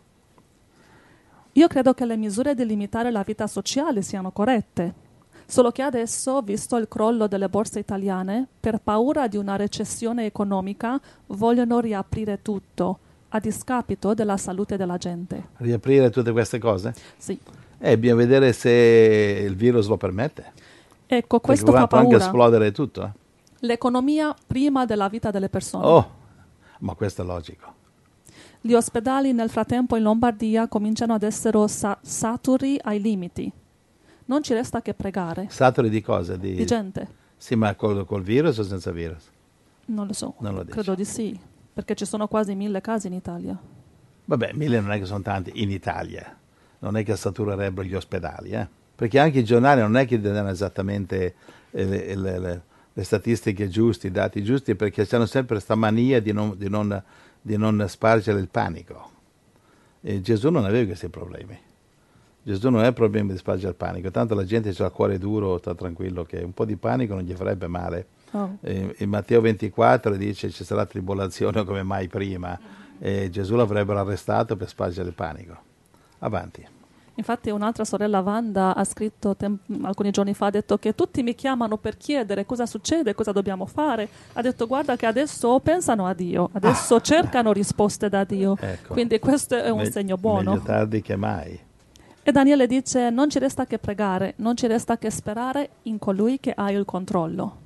[SPEAKER 1] Io credo che le misure di limitare la vita sociale siano corrette, solo che adesso, visto il crollo delle borse italiane, per paura di una recessione economica, vogliono riaprire tutto, a discapito della salute della gente.
[SPEAKER 2] Riaprire tutte queste cose?
[SPEAKER 1] Sì.
[SPEAKER 2] Eh, bisogna vedere se il virus lo permette.
[SPEAKER 1] Ecco, questo
[SPEAKER 2] Perché
[SPEAKER 1] fa
[SPEAKER 2] può anche
[SPEAKER 1] paura.
[SPEAKER 2] esplodere tutto. Eh?
[SPEAKER 1] L'economia prima della vita delle persone.
[SPEAKER 2] Oh, ma questo è logico.
[SPEAKER 1] Gli ospedali nel frattempo in Lombardia cominciano ad essere sa- saturi ai limiti. Non ci resta che pregare.
[SPEAKER 2] Saturi di cosa? Di,
[SPEAKER 1] Di gente.
[SPEAKER 2] Sì, ma col, col virus o senza virus?
[SPEAKER 1] Non lo so.
[SPEAKER 2] Non lo dici.
[SPEAKER 1] Credo di sì, perché ci sono quasi mille casi in Italia.
[SPEAKER 2] Vabbè, mille non è che sono tanti in Italia. Non è che saturerebbero gli ospedali, eh? Perché anche i giornali non è che danno esattamente eh, le, le, le, le statistiche giuste, i dati giusti, perché hanno sempre questa mania di non, di, non, di non spargere il panico. E Gesù non aveva questi problemi. Gesù non è il problema di spargere il panico, tanto la gente c'ha il cuore duro, sta tranquillo che un po' di panico non gli farebbe male.
[SPEAKER 1] Oh.
[SPEAKER 2] Eh, in Matteo ventiquattro dice ci sarà tribolazione come mai prima e Gesù l'avrebbero arrestato per spargere il panico. Avanti.
[SPEAKER 1] Infatti un'altra sorella, Wanda, ha scritto tem- alcuni giorni fa, ha detto che tutti mi chiamano per chiedere cosa succede, cosa dobbiamo fare. Ha detto guarda che adesso pensano a Dio, adesso cercano risposte da Dio.
[SPEAKER 2] Ecco.
[SPEAKER 1] Quindi questo è un
[SPEAKER 2] Me-
[SPEAKER 1] segno buono.
[SPEAKER 2] Meglio tardi che mai.
[SPEAKER 1] E Daniele dice non ci resta che pregare, non ci resta che sperare in colui che ha il controllo.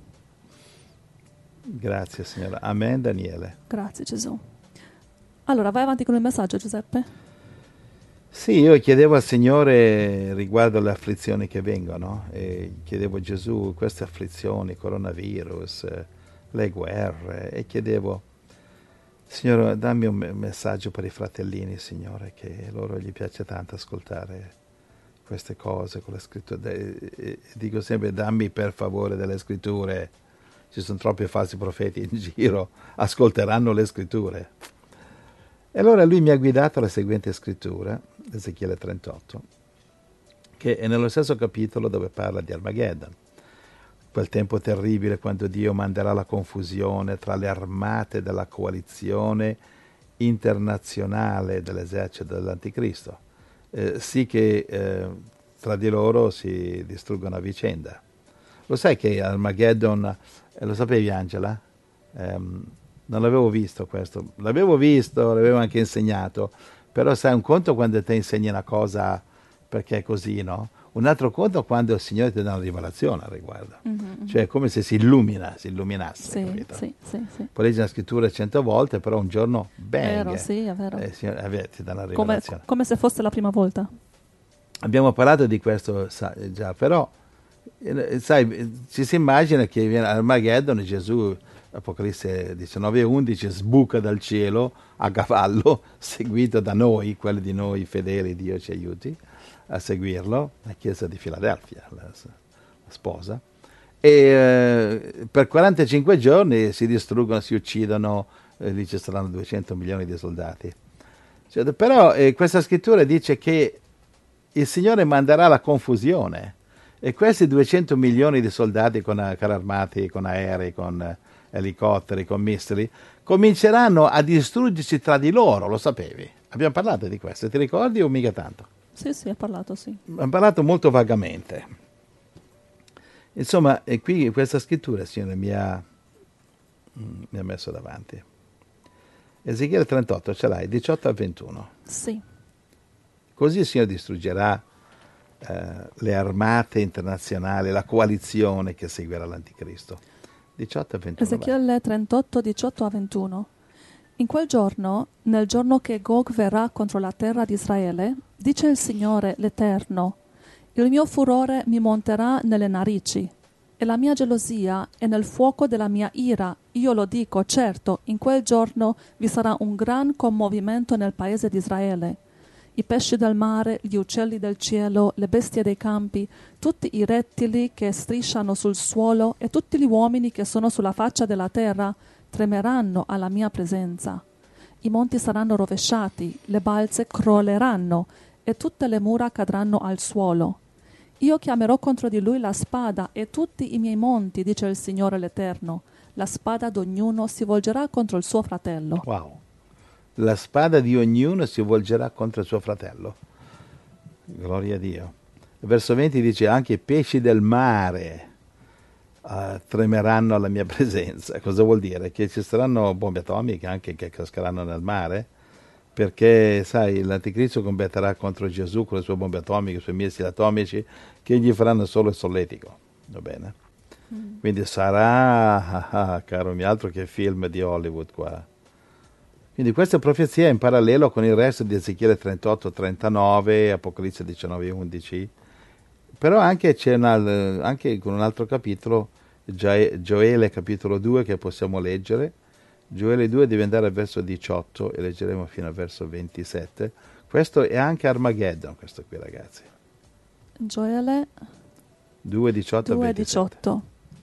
[SPEAKER 2] Grazie signora. Amen Daniele.
[SPEAKER 1] Grazie Gesù. Allora vai avanti con il messaggio, Giuseppe.
[SPEAKER 2] Sì, io chiedevo al Signore riguardo le afflizioni che vengono e chiedevo a Gesù queste afflizioni, coronavirus, eh, le guerre e chiedevo Signore dammi un me- messaggio per i fratellini Signore che loro gli piace tanto ascoltare queste cose con le scritture e, e dico sempre dammi per favore delle scritture, ci sono troppi falsi profeti in giro, ascolteranno le scritture. E allora lui mi ha guidato alla seguente scrittura, Ezechiele trentotto, che è nello stesso capitolo dove parla di Armageddon, quel tempo terribile quando Dio manderà la confusione tra le armate della coalizione internazionale dell'esercito dell'Anticristo, eh, sì che eh, tra di loro si distruggono a vicenda. Lo sai che Armageddon, eh, lo sapevi Angela? Um, non l'avevo visto questo, l'avevo visto, l'avevo anche insegnato, però sai un conto quando ti insegni una cosa perché è così, no? Un altro conto quando il Signore ti dà una rivelazione al riguardo, mm-hmm. Cioè è come se si illumina, si illuminasse,
[SPEAKER 1] sì,
[SPEAKER 2] capito?
[SPEAKER 1] Sì, sì, sì.
[SPEAKER 2] Puoi leggere la scrittura cento volte, però un giorno bang,
[SPEAKER 1] È vero, sì, è vero.
[SPEAKER 2] Eh, Signore, eh, ti dà una
[SPEAKER 1] Come,
[SPEAKER 2] rivelazione.
[SPEAKER 1] come se fosse la prima volta.
[SPEAKER 2] Abbiamo parlato di questo sa, già, però eh, sai, ci si immagina che viene Armageddon e Gesù, Apocalisse diciannove undici, sbuca dal cielo a cavallo, seguito da noi, quelli di noi fedeli, Dio ci aiuti a seguirlo, la chiesa di Filadelfia, la, la sposa, e eh, per quarantacinque giorni si distruggono, si uccidono, eh, lì ci saranno duecento milioni di soldati. Cioè, però eh, questa scrittura dice che il Signore manderà la confusione e questi duecento milioni di soldati con carri armati, con aerei, con eh, elicotteri, con missili, cominceranno a distruggersi tra di loro, lo sapevi? Abbiamo parlato di questo, ti ricordi o mica tanto?
[SPEAKER 1] Sì, sì, ha parlato, sì.
[SPEAKER 2] Abbiamo parlato molto vagamente. Insomma, e qui questa scrittura il Signore mi ha, mi ha messo davanti. Ezechiele trentotto, ce l'hai, diciotto a ventuno.
[SPEAKER 1] Sì.
[SPEAKER 2] Così il Signore distruggerà eh, le armate internazionali, la coalizione che seguirà l'Anticristo. diciotto a ventuno.
[SPEAKER 1] Ezechiele trentotto, diciotto a ventuno. In quel giorno, nel giorno che Gog verrà contro la terra di Israele, dice il Signore l'Eterno, il mio furore mi monterà nelle narici, e la mia gelosia è nel fuoco della mia ira. Io lo dico, certo, in quel giorno vi sarà un gran commovimento nel paese di Israele. I pesci del mare, gli uccelli del cielo, le bestie dei campi, tutti i rettili che strisciano sul suolo e tutti gli uomini che sono sulla faccia della terra tremeranno alla mia presenza. I monti saranno rovesciati, le balze crolleranno e tutte le mura cadranno al suolo. Io chiamerò contro di lui la spada e tutti i miei monti, dice il Signore l'Eterno. La spada d'ognuno si volgerà contro il suo fratello.
[SPEAKER 2] Wow. La spada di ognuno si volgerà contro il suo fratello. Gloria a Dio. Verso venti dice anche i pesci del mare uh, tremeranno alla mia presenza. Cosa vuol dire? Che ci saranno bombe atomiche anche che cascheranno nel mare? Perché, sai, l'Anticristo combatterà contro Gesù con le sue bombe atomiche, i suoi missili atomici, che gli faranno solo il solletico. Va bene? Mm. Quindi sarà, ah, ah, caro mio, altro che film di Hollywood qua. Quindi questa profezia è in parallelo con il resto di Ezechiele trentotto trentanove, Apocalisse diciannove undici, però anche c'è una, anche con un altro capitolo, Gioele capitolo due, che possiamo leggere. Gioele due deve andare al verso diciotto e leggeremo fino al verso ventisette. Questo è anche Armageddon, questo qui, ragazzi.
[SPEAKER 1] Gioele
[SPEAKER 2] due diciotto a ventisette.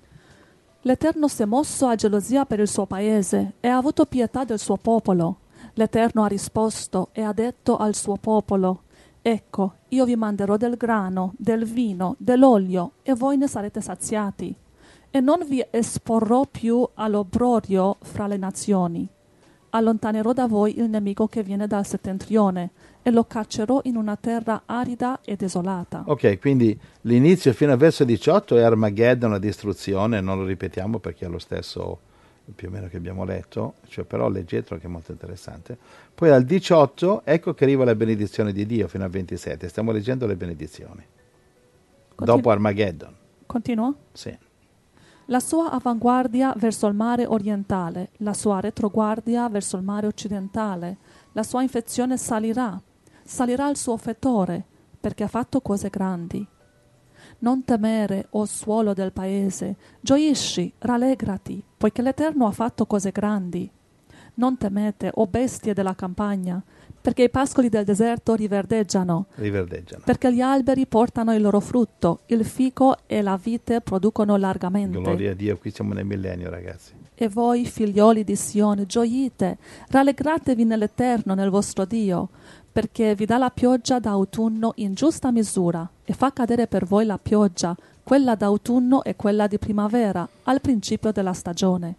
[SPEAKER 1] L'Eterno si è mosso a gelosia per il suo paese e ha avuto pietà del suo popolo. L'Eterno ha risposto e ha detto al suo popolo: Ecco, io vi manderò del grano, del vino, dell'olio, e voi ne sarete saziati. E non vi esporrò più all'obbrobrio fra le nazioni. Allontanerò da voi il nemico che viene dal settentrione e lo caccerò in una terra arida e desolata.
[SPEAKER 2] Ok, quindi l'inizio fino al verso diciotto è Armageddon, la distruzione, non lo ripetiamo perché è lo stesso più o meno che abbiamo letto, cioè, però leggetelo che è molto interessante. Poi al diciotto ecco che arriva la benedizione di Dio fino al ventisette, stiamo leggendo le benedizioni.
[SPEAKER 1] Continu-
[SPEAKER 2] Dopo Armageddon.
[SPEAKER 1] Continuo?
[SPEAKER 2] Sì.
[SPEAKER 1] La sua avanguardia verso il mare orientale, la sua retroguardia verso il mare occidentale, la sua infezione salirà, salirà il suo fettore, perché ha fatto cose grandi. Non temere, o suolo del paese, gioisci, rallegrati, poiché l'Eterno ha fatto cose grandi. Non temete, o bestie della campagna, perché i pascoli del deserto riverdeggiano,
[SPEAKER 2] Riverdeggiano.
[SPEAKER 1] perché gli alberi portano il loro frutto, il fico e la vite producono largamente.
[SPEAKER 2] Gloria a Dio, qui siamo nel millennio, ragazzi.
[SPEAKER 1] E voi, figlioli di Sione, gioite, rallegratevi nell'Eterno, nel vostro Dio, perché vi dà la pioggia d'autunno in giusta misura e fa cadere per voi la pioggia, quella d'autunno e quella di primavera, al principio della stagione.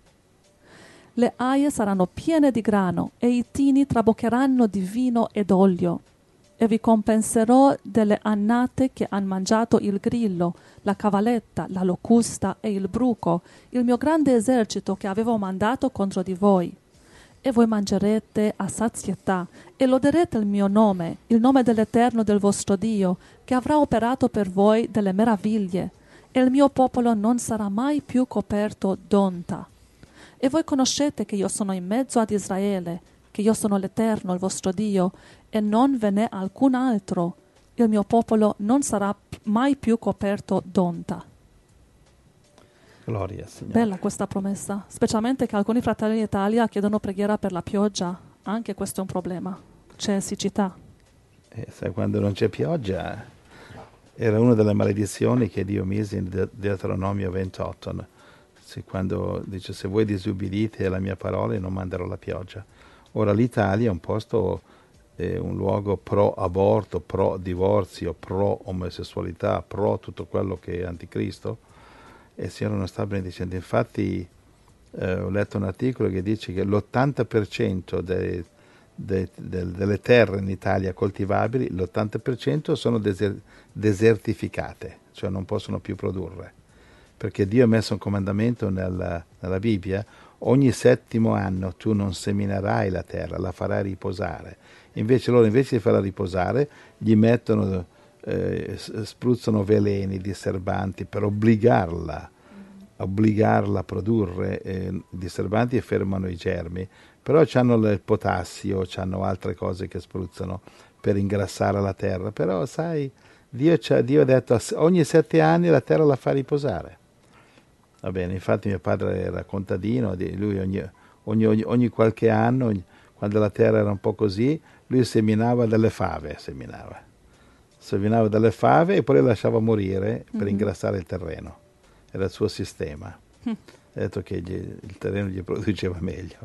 [SPEAKER 1] Le aie saranno piene di grano e i tini traboccheranno di vino ed olio. E vi compenserò delle annate che han mangiato il grillo, la cavalletta, la locusta e il bruco, il mio grande esercito che avevo mandato contro di voi. E voi mangerete a sazietà e loderete il mio nome, il nome dell'Eterno del vostro Dio, che avrà operato per voi delle meraviglie, e il mio popolo non sarà mai più coperto d'onta. E voi conoscete che io sono in mezzo ad Israele, che io sono l'Eterno, il vostro Dio, e non ve n'è alcun altro. Il mio popolo non sarà mai più coperto d'onta.
[SPEAKER 2] Gloria, Signore.
[SPEAKER 1] Bella questa promessa, specialmente che alcuni fratelli d'Italia chiedono preghiera per la pioggia. Anche questo è un problema. C'è siccità.
[SPEAKER 2] Eh, sai, quando non c'è pioggia, era una delle maledizioni che Dio mise in De- Deuteronomio ventotto. no? Se, quando dice, se voi disubbidite alla mia parola, non manderò la pioggia. Ora l'Italia è un posto, eh, un luogo pro aborto, pro divorzio, pro omosessualità, pro tutto quello che è anticristo, e il Signore non sta benedicendo. Infatti eh, ho letto un articolo che dice che l'ottanta per cento dei, dei, del, delle terre in Italia coltivabili, l'ottanta per cento sono deser- desertificate, cioè non possono più produrre, perché Dio ha messo un comandamento nella, nella Bibbia: ogni settimo anno tu non seminerai la terra, la farai riposare. Invece loro, invece di farla riposare, gli mettono, eh, spruzzano veleni, disturbanti per obbligarla, obbligarla a produrre eh, disturbanti, e fermano i germi. Però hanno il potassio, hanno altre cose che spruzzano per ingrassare la terra. Però sai, Dio, c'ha, Dio ha detto ogni sette anni la terra la fa riposare. Va bene, infatti mio padre era contadino, lui ogni, ogni, ogni, ogni qualche anno, ogni, quando la terra era un po' così, lui seminava delle fave, seminava. Seminava delle fave e poi le lasciava morire per mm-hmm. ingrassare il terreno. Era il suo sistema. Mm. Ha detto che gli, il terreno gli produceva meglio.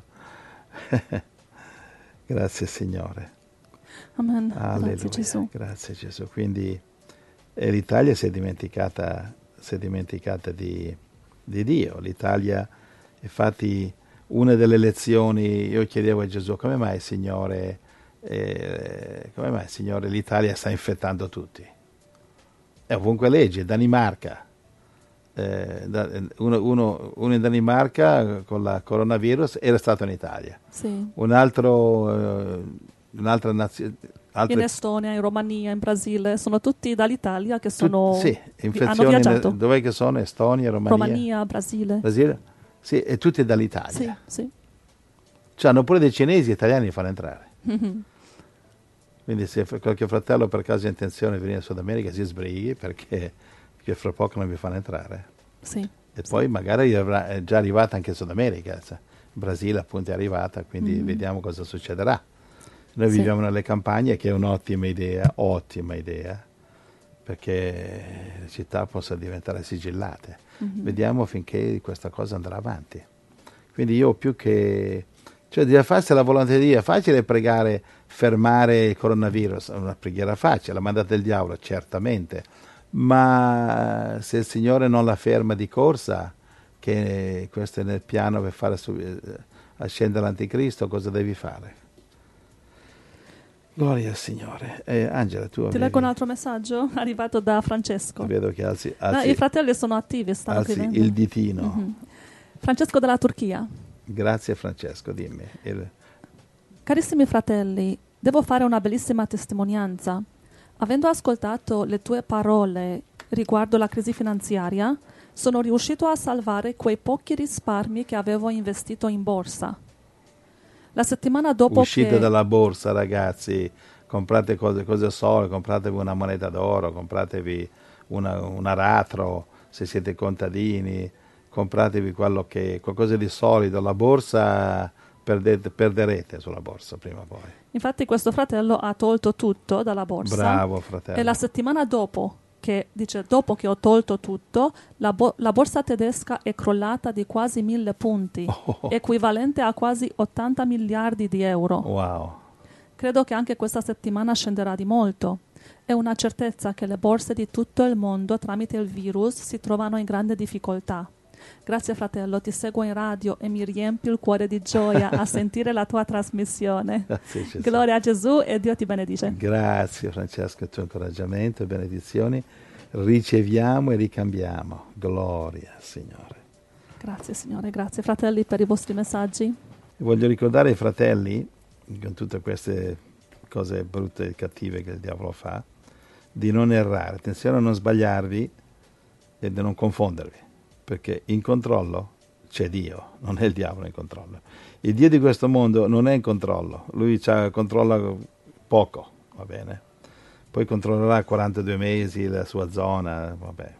[SPEAKER 2] Grazie Signore.
[SPEAKER 1] Amen.
[SPEAKER 2] Alleluia.
[SPEAKER 1] Grazie Gesù.
[SPEAKER 2] Grazie Gesù. Quindi eh, l'Italia si è dimenticata, si è dimenticata di... di Dio. L'Italia, infatti, una delle lezioni, io chiedevo a Gesù: come mai, Signore, eh, come mai, Signore, l'Italia sta infettando tutti? E ovunque leggi, Danimarca, eh, uno, uno, uno in Danimarca con la coronavirus era stato in Italia,
[SPEAKER 1] sì.
[SPEAKER 2] un altro, eh, un'altra nazione. Altre...
[SPEAKER 1] In Estonia, in Romania, in Brasile, sono tutti dall'Italia che sono,
[SPEAKER 2] Tut- sì,
[SPEAKER 1] hanno viaggiato.
[SPEAKER 2] Ne, dov'è che sono? Estonia, Romania?
[SPEAKER 1] Romania, Brasile.
[SPEAKER 2] Brasile? Sì, e tutti dall'Italia.
[SPEAKER 1] Sì, sì.
[SPEAKER 2] Cioè, hanno pure dei cinesi e italiani a far entrare. Mm-hmm. Quindi se qualche fratello per caso ha intenzione di venire in Sud America, si sbrighi, perché, perché fra poco non vi fanno entrare.
[SPEAKER 1] Sì.
[SPEAKER 2] E
[SPEAKER 1] sì.
[SPEAKER 2] poi magari è già arrivata anche in Sud America. Cioè, in Brasile appunto è arrivata, quindi mm-hmm. vediamo cosa succederà. Noi sì. viviamo nelle campagne, che è un'ottima idea, ottima idea, perché le città possono diventare sigillate. Mm-hmm. Vediamo finché questa cosa andrà avanti. Quindi io più che, Cioè di farsi la volontà di Dio. È facile pregare, fermare il coronavirus, è una preghiera facile, la mandata del diavolo, certamente, ma se il Signore non la ferma di corsa, che questo è nel piano per fare ascendere l'anticristo, cosa devi fare? Gloria al Signore. Eh, Angela, tu
[SPEAKER 1] Ti
[SPEAKER 2] avevi...
[SPEAKER 1] leggo un altro messaggio arrivato da Francesco.
[SPEAKER 2] Vedo che alzi,
[SPEAKER 1] No,
[SPEAKER 2] alzi,
[SPEAKER 1] i fratelli sono attivi, stanno
[SPEAKER 2] alzi
[SPEAKER 1] scrivendo.
[SPEAKER 2] il ditino.
[SPEAKER 1] Mm-hmm. Francesco dalla Turchia.
[SPEAKER 2] Grazie Francesco, dimmi. Il...
[SPEAKER 1] Carissimi fratelli, devo fare una bellissima testimonianza. Avendo ascoltato le tue parole riguardo la crisi finanziaria, sono riuscito a salvare quei pochi risparmi che avevo investito in borsa. La settimana dopo
[SPEAKER 2] Uscite
[SPEAKER 1] che...
[SPEAKER 2] dalla borsa, ragazzi, comprate cose, cose sole, compratevi una moneta d'oro, compratevi una, un aratro, se siete contadini, compratevi quello che, qualcosa di solido. La borsa perdete, perderete sulla borsa prima o poi.
[SPEAKER 1] Infatti questo fratello ha tolto tutto dalla borsa.
[SPEAKER 2] Bravo fratello.
[SPEAKER 1] E la settimana dopo, che dice dopo che ho tolto tutto, la, bo- la borsa tedesca è crollata di quasi mille punti,
[SPEAKER 2] Oh.
[SPEAKER 1] equivalente a quasi ottanta miliardi di euro.
[SPEAKER 2] Wow.
[SPEAKER 1] Credo che anche questa settimana scenderà di molto. È una certezza che le borse di tutto il mondo tramite il virus si trovano in grande difficoltà. Grazie fratello, ti seguo in radio e mi riempi il cuore di gioia a sentire la tua trasmissione.
[SPEAKER 2] Grazie, Gesù.
[SPEAKER 1] Gloria a Gesù e Dio ti benedice.
[SPEAKER 2] Grazie Francesco, il tuo incoraggiamento e benedizioni. Riceviamo e ricambiamo. Gloria al Signore.
[SPEAKER 1] Grazie Signore, grazie fratelli per i vostri messaggi.
[SPEAKER 2] Voglio ricordare ai fratelli, con tutte queste cose brutte e cattive che il diavolo fa, di non errare. Attenzione a non sbagliarvi e di non confondervi, perché in controllo c'è Dio, non è il diavolo in controllo. Il Dio di questo mondo non è in controllo, lui controlla poco, va bene? Poi controllerà quarantadue mesi la sua zona, vabbè.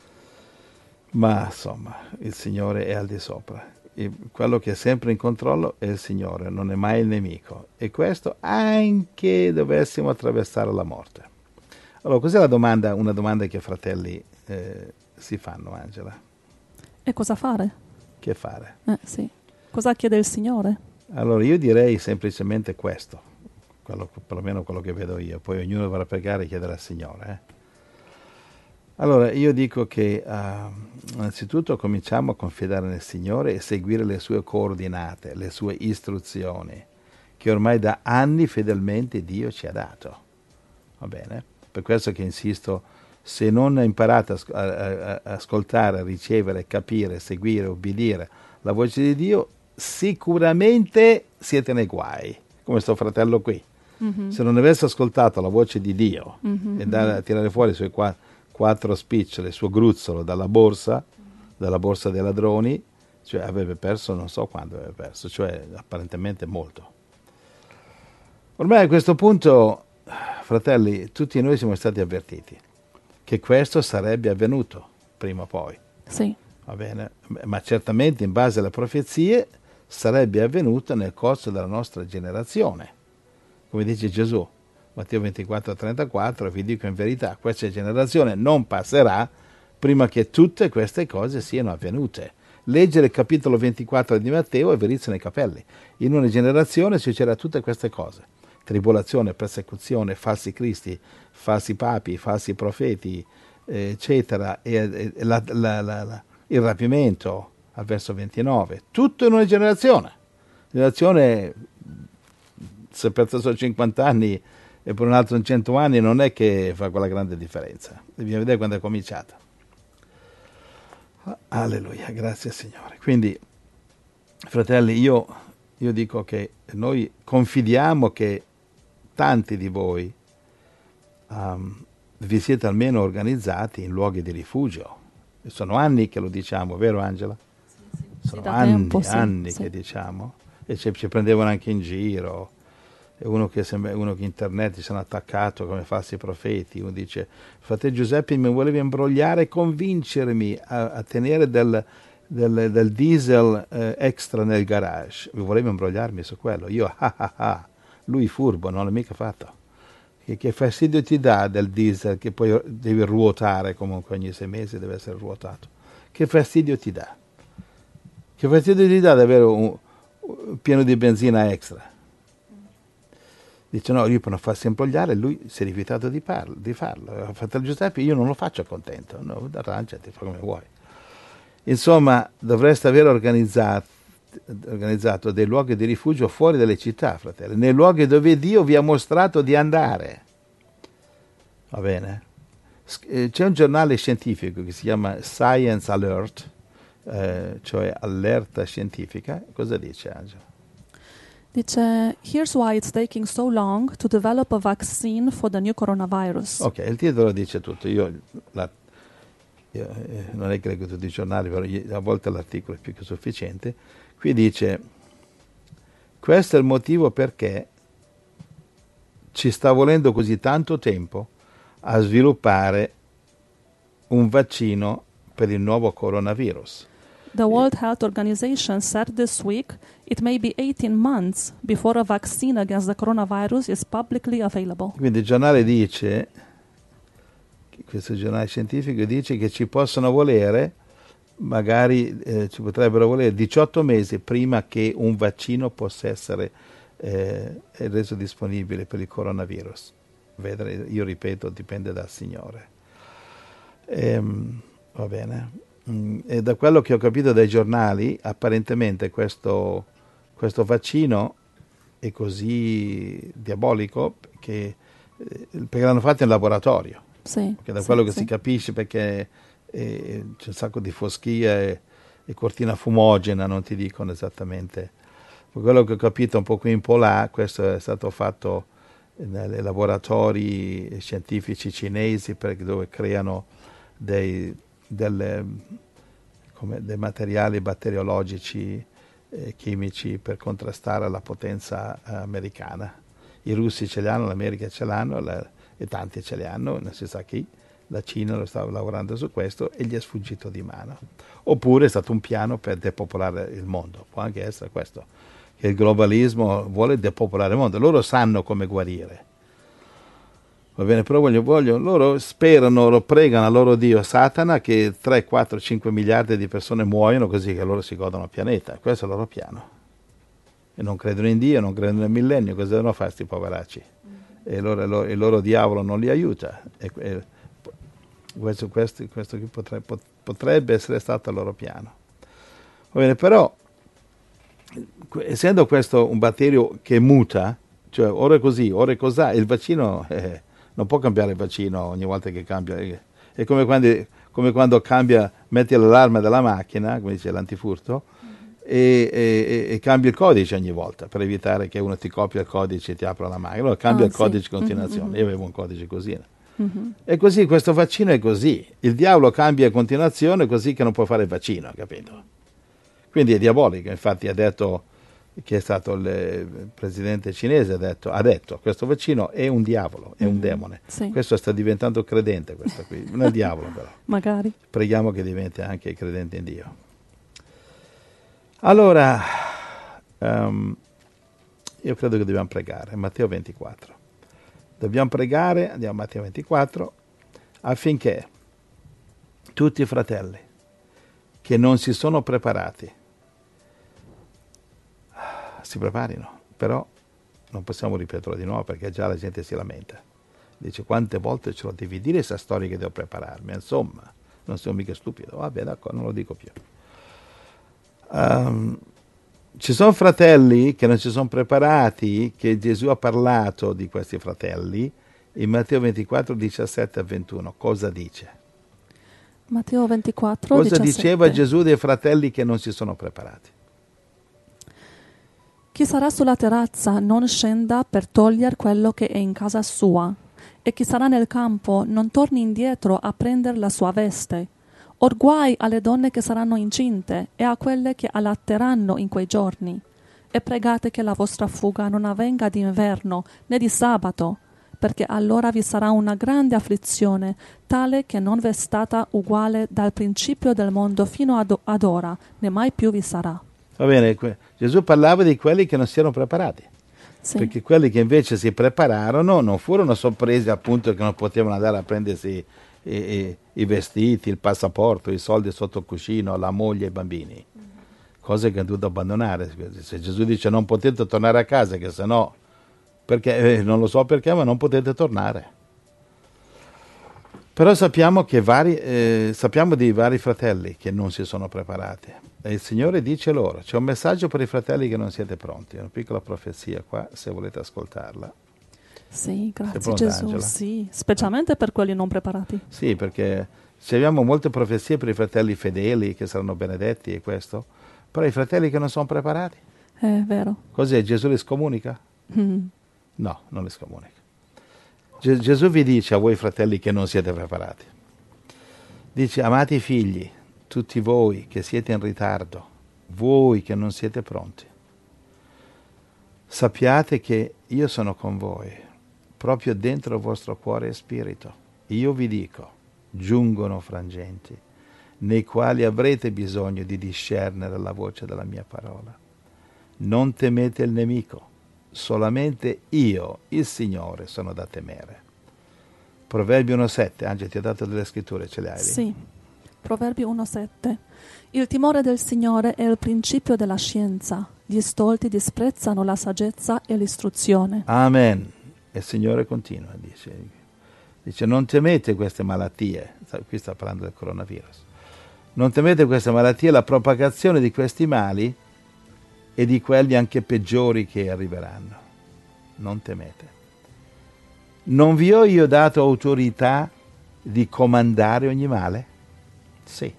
[SPEAKER 2] Ma insomma, il Signore è al di sopra. E quello che è sempre in controllo è il Signore, non è mai il nemico. E questo anche dovessimo attraversare la morte. Allora, cos'è la domanda, una domanda che i fratelli eh, si fanno, Angela?
[SPEAKER 1] E cosa fare?
[SPEAKER 2] Che fare?
[SPEAKER 1] Eh, sì. Cosa chiede il Signore?
[SPEAKER 2] Allora, io direi semplicemente questo, quello, perlomeno quello che vedo io. Poi ognuno dovrà pregare e chiedere al Signore. Eh? Allora, io dico che uh, innanzitutto cominciamo a confidare nel Signore e seguire le sue coordinate, le sue istruzioni, che ormai da anni fedelmente Dio ci ha dato. Va bene? Per questo che insisto, se non imparate a, a, a ascoltare, a ricevere, capire, seguire, obbedire la voce di Dio, sicuramente siete nei guai, come sto fratello qui. Mm-hmm. Se non avesse ascoltato la voce di Dio mm-hmm. e da, tirare fuori i suoi quattro quattro spicciole, il suo gruzzolo dalla borsa, dalla borsa dei ladroni, cioè avrebbe perso, non so quando avrebbe perso, cioè apparentemente molto. Ormai a questo punto, fratelli, tutti noi siamo stati avvertiti che questo sarebbe avvenuto prima o poi.
[SPEAKER 1] Sì.
[SPEAKER 2] Va bene? Ma certamente in base alle profezie sarebbe avvenuto nel corso della nostra generazione, come dice Gesù. Matteo ventiquattro trentaquattro, vi dico in verità, questa generazione non passerà prima che tutte queste cose siano avvenute. Leggere il capitolo ventiquattro di Matteo e verirsi nei capelli. In una generazione succederà tutte queste cose. Tribolazione, persecuzione, falsi cristi, falsi papi, falsi profeti, eccetera, e, e la, la, la, la, il rapimento al verso ventinove. Tutto in una generazione. Generazione, se per sono cinquanta anni e per un altro cento anni non è che fa quella grande differenza. Dobbiamo vedere quando è cominciata. Alleluia, grazie Signore. Quindi, fratelli, io, io dico che noi confidiamo che tanti di voi um, vi siete almeno organizzati in luoghi di rifugio. Sono anni che lo diciamo, vero Angela?
[SPEAKER 1] Sì, sì.
[SPEAKER 2] Sono
[SPEAKER 1] sì,
[SPEAKER 2] anni,
[SPEAKER 1] tempo, sì,
[SPEAKER 2] anni
[SPEAKER 1] sì.
[SPEAKER 2] che diciamo. E ci, ci prendevano anche in giro. E uno che, sembra, uno che internet si sono attaccato come falsi profeti, uno dice, fratello Giuseppe mi voleva imbrogliare e convincermi a, a tenere del, del, del diesel eh, extra nel garage, mi voleva imbrogliarmi su quello, io ah ah ah, lui furbo, non l'ho mica fatto, che, che fastidio ti dà del diesel che poi devi ruotare comunque ogni sei mesi, deve essere ruotato, che fastidio ti dà? Che fastidio ti dà di avere un pieno di benzina extra. Dice no, io per non farsi imbrogliare, lui si è rifiutato di, parlo, di farlo. Ha fatto il Giuseppe, io non lo faccio contento, no, arrangiati, fa come vuoi. Insomma, dovreste aver organizzato, organizzato dei luoghi di rifugio fuori dalle città, fratelli, nei luoghi dove Dio vi ha mostrato di andare. Va bene? C'è un giornale scientifico che si chiama Science Alert, eh, cioè allerta scientifica. Cosa dice, Angelo?
[SPEAKER 1] Dice, here's why it's taking so long to develop a vaccine for the new coronavirus.
[SPEAKER 2] Ok, il titolo dice tutto. Io, la, io eh, non è che leggo tutti i giornali, però io, a volte l'articolo è più che sufficiente. Qui dice, questo è il motivo perché ci sta volendo così tanto tempo a sviluppare un vaccino per il nuovo coronavirus.
[SPEAKER 1] The World Health Organization said this week it may be eighteen months before a vaccine against the coronavirus is publicly available.
[SPEAKER 2] Quindi il giornale dice, questo giornale scientifico dice che ci possono volere, magari eh, ci potrebbero volere diciotto mesi prima che un vaccino possa essere eh, reso disponibile per il coronavirus. Vedere, io ripeto, dipende dal Signore. Ehm, va bene. E da quello che ho capito dai giornali, apparentemente questo, questo vaccino è così diabolico che, perché l'hanno fatto in laboratorio.
[SPEAKER 1] Sì,
[SPEAKER 2] perché da
[SPEAKER 1] sì,
[SPEAKER 2] quello che
[SPEAKER 1] sì.
[SPEAKER 2] si capisce, perché eh, c'è un sacco di foschia e, e cortina fumogena, non ti dicono esattamente. Per quello che ho capito un po' qui in Polà, questo è stato fatto nei laboratori scientifici cinesi, perché dove creano dei, delle, come, dei materiali batteriologici eh, chimici per contrastare la potenza eh, americana. I russi ce li hanno, l'America ce l'hanno la, e tanti ce li hanno, non si sa chi. La Cina lo stava lavorando su questo e gli è sfuggito di mano. Oppure è stato un piano per depopolare il mondo, può anche essere questo, che il globalismo vuole depopolare il mondo. Loro sanno come guarire. Va bene, però voglio, voglio, loro sperano, lo pregano al loro Dio Satana che tre, quattro, cinque miliardi di persone muoiono così che loro si godono il pianeta. Questo è il loro piano. E non credono in Dio, non credono nel millennio, cosa devono fare sti poveracci? E il loro, il loro diavolo non li aiuta. E, e, questo, questo, questo potrebbe, potrebbe essere stato il loro piano. Va bene, però, essendo questo un batterio che muta, cioè ora è così, ora è così, il vaccino eh, non può cambiare il vaccino ogni volta che cambia. È come quando, come quando cambia, metti l'allarme della macchina, come dice l'antifurto, e, e, e cambia il codice ogni volta per evitare che uno ti copia il codice e ti apra la macchina. Allora cambia
[SPEAKER 1] Ah,
[SPEAKER 2] il
[SPEAKER 1] sì.
[SPEAKER 2] codice in continuazione.
[SPEAKER 1] Mm-hmm.
[SPEAKER 2] Io avevo un codice così.
[SPEAKER 1] Mm-hmm.
[SPEAKER 2] E così questo vaccino è così. Il diavolo cambia in continuazione così che non può fare il vaccino, capito? Quindi è diabolico. Infatti ha detto, che è stato il presidente cinese, ha detto, ha detto questo vaccino è un diavolo, è un
[SPEAKER 1] Mm-hmm.
[SPEAKER 2] demone.
[SPEAKER 1] Sì.
[SPEAKER 2] Questo sta diventando credente, questo qui. Non è diavolo però.
[SPEAKER 1] Magari.
[SPEAKER 2] Preghiamo che diventi anche credente in Dio. Allora, um, io credo che dobbiamo pregare. Matteo ventiquattro. Dobbiamo pregare, andiamo a Matteo ventiquattro, affinché tutti i fratelli che non si sono preparati si preparino, però non possiamo ripeterlo di nuovo perché già la gente si lamenta. Dice, quante volte ce lo devi dire questa storia che devo prepararmi? Insomma, non sono mica stupido. Vabbè, d'accordo, non lo dico più. Um, ci sono fratelli che non si sono preparati, che Gesù ha parlato di questi fratelli in Matteo ventiquattro, diciassette a ventuno. Cosa dice?
[SPEAKER 1] Matteo ventiquattro,
[SPEAKER 2] Cosa
[SPEAKER 1] diciassette.
[SPEAKER 2] diceva Gesù dei fratelli che non si sono preparati?
[SPEAKER 1] Chi sarà sulla terrazza non scenda per togliere quello che è in casa sua, e chi sarà nel campo non torni indietro a prendere la sua veste. Or guai alle donne che saranno incinte e a quelle che allatteranno in quei giorni. E pregate che la vostra fuga non avvenga d'inverno né di sabato, perché allora vi sarà una grande afflizione, tale che non vi è stata uguale dal principio del mondo fino ad, ad ora, né mai più vi sarà.
[SPEAKER 2] Va bene, que- Gesù parlava di quelli che non si erano preparati,
[SPEAKER 1] Sì.
[SPEAKER 2] perché quelli che invece si prepararono non furono sorpresi appunto che non potevano andare a prendersi i, i, i vestiti, il passaporto, i soldi sotto il cuscino, la moglie e i bambini. cose che ha dovuto abbandonare. Se Gesù dice non potete tornare a casa, che se no, perché, eh, non lo so perché, ma non potete tornare. Però sappiamo, che vari, eh, sappiamo di vari fratelli che non si sono preparati. E il Signore dice loro, c'è un messaggio per i fratelli che non siete pronti, una piccola profezia qua, se volete ascoltarla.
[SPEAKER 1] Sì, grazie
[SPEAKER 2] pronta,
[SPEAKER 1] Gesù,
[SPEAKER 2] Angela?
[SPEAKER 1] sì, specialmente per quelli non preparati.
[SPEAKER 2] Sì, perché se abbiamo molte profezie per i fratelli fedeli che saranno benedetti e questo, però i fratelli che non sono preparati,
[SPEAKER 1] È vero.
[SPEAKER 2] cos'è? Gesù li scomunica?
[SPEAKER 1] Mm.
[SPEAKER 2] No, non li scomunica. Ge- Gesù vi dice a voi fratelli che non siete preparati, dice: amati figli, tutti voi che siete in ritardo, voi che non siete pronti, sappiate che io sono con voi, proprio dentro il vostro cuore e spirito. Io vi dico, giungono frangenti nei quali avrete bisogno di discernere la voce della mia parola. Non temete il nemico, solamente io, il Signore, sono da temere. Proverbi uno sette, Angela ti ha dato delle scritture, ce le hai lì?
[SPEAKER 1] Sì, Proverbi uno sette. Il timore del Signore è il principio della scienza. Gli stolti disprezzano la saggezza e l'istruzione.
[SPEAKER 2] Amen. E il Signore continua, dice, dice non temete queste malattie, qui sta parlando del coronavirus, non temete queste malattie, la propagazione di questi mali e di quelli anche peggiori che arriveranno. Non temete. Non vi ho io dato autorità di comandare ogni male? Sì.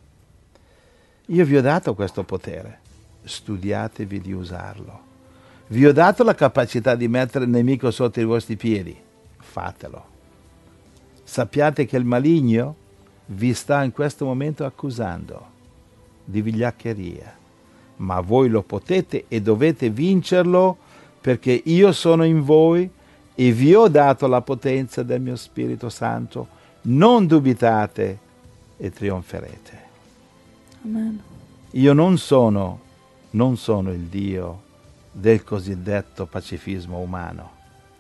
[SPEAKER 2] Io vi ho dato questo potere. Studiatevi di usarlo. Vi ho dato la capacità di mettere il nemico sotto i vostri piedi. Fatelo. Sappiate che il maligno vi sta in questo momento accusando di vigliaccheria, ma voi lo potete e dovete vincerlo, perché io sono in voi e vi ho dato la potenza del mio Spirito Santo. Non dubitate e trionferete.
[SPEAKER 1] Amen.
[SPEAKER 2] Io non sono, non sono il Dio del cosiddetto pacifismo umano,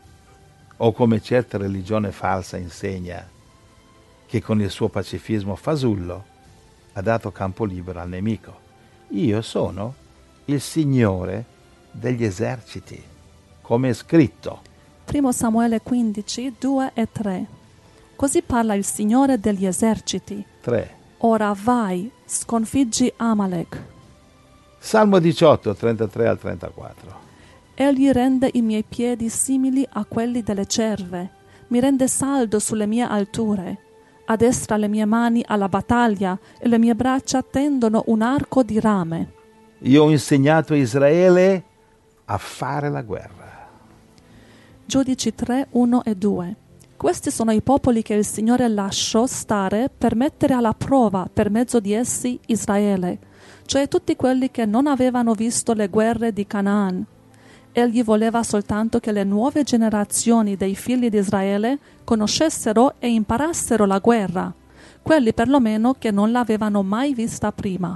[SPEAKER 2] o come certa religione falsa insegna, che con il suo pacifismo fasullo ha dato campo libero al nemico. Io sono il Signore degli eserciti, come è scritto.
[SPEAKER 1] Primo Samuele quindici, due e tre. Così parla il Signore degli eserciti.
[SPEAKER 2] tre.
[SPEAKER 1] Ora vai, sconfiggi Amalek.
[SPEAKER 2] Salmo diciotto, trentatré al trentaquattro.
[SPEAKER 1] Egli rende i miei piedi simili a quelli delle cerve, mi rende saldo sulle mie alture, addestra le mie mani alla battaglia e le mie braccia tendono un arco di rame.
[SPEAKER 2] Io ho insegnato a Israele a fare la guerra.
[SPEAKER 1] Giudici tre, uno e due. Questi sono i popoli che il Signore lasciò stare per mettere alla prova per mezzo di essi Israele, cioè tutti quelli che non avevano visto le guerre di Canaan. Egli voleva soltanto che le nuove generazioni dei figli di Israele conoscessero e imparassero la guerra, quelli perlomeno che non l'avevano mai vista prima.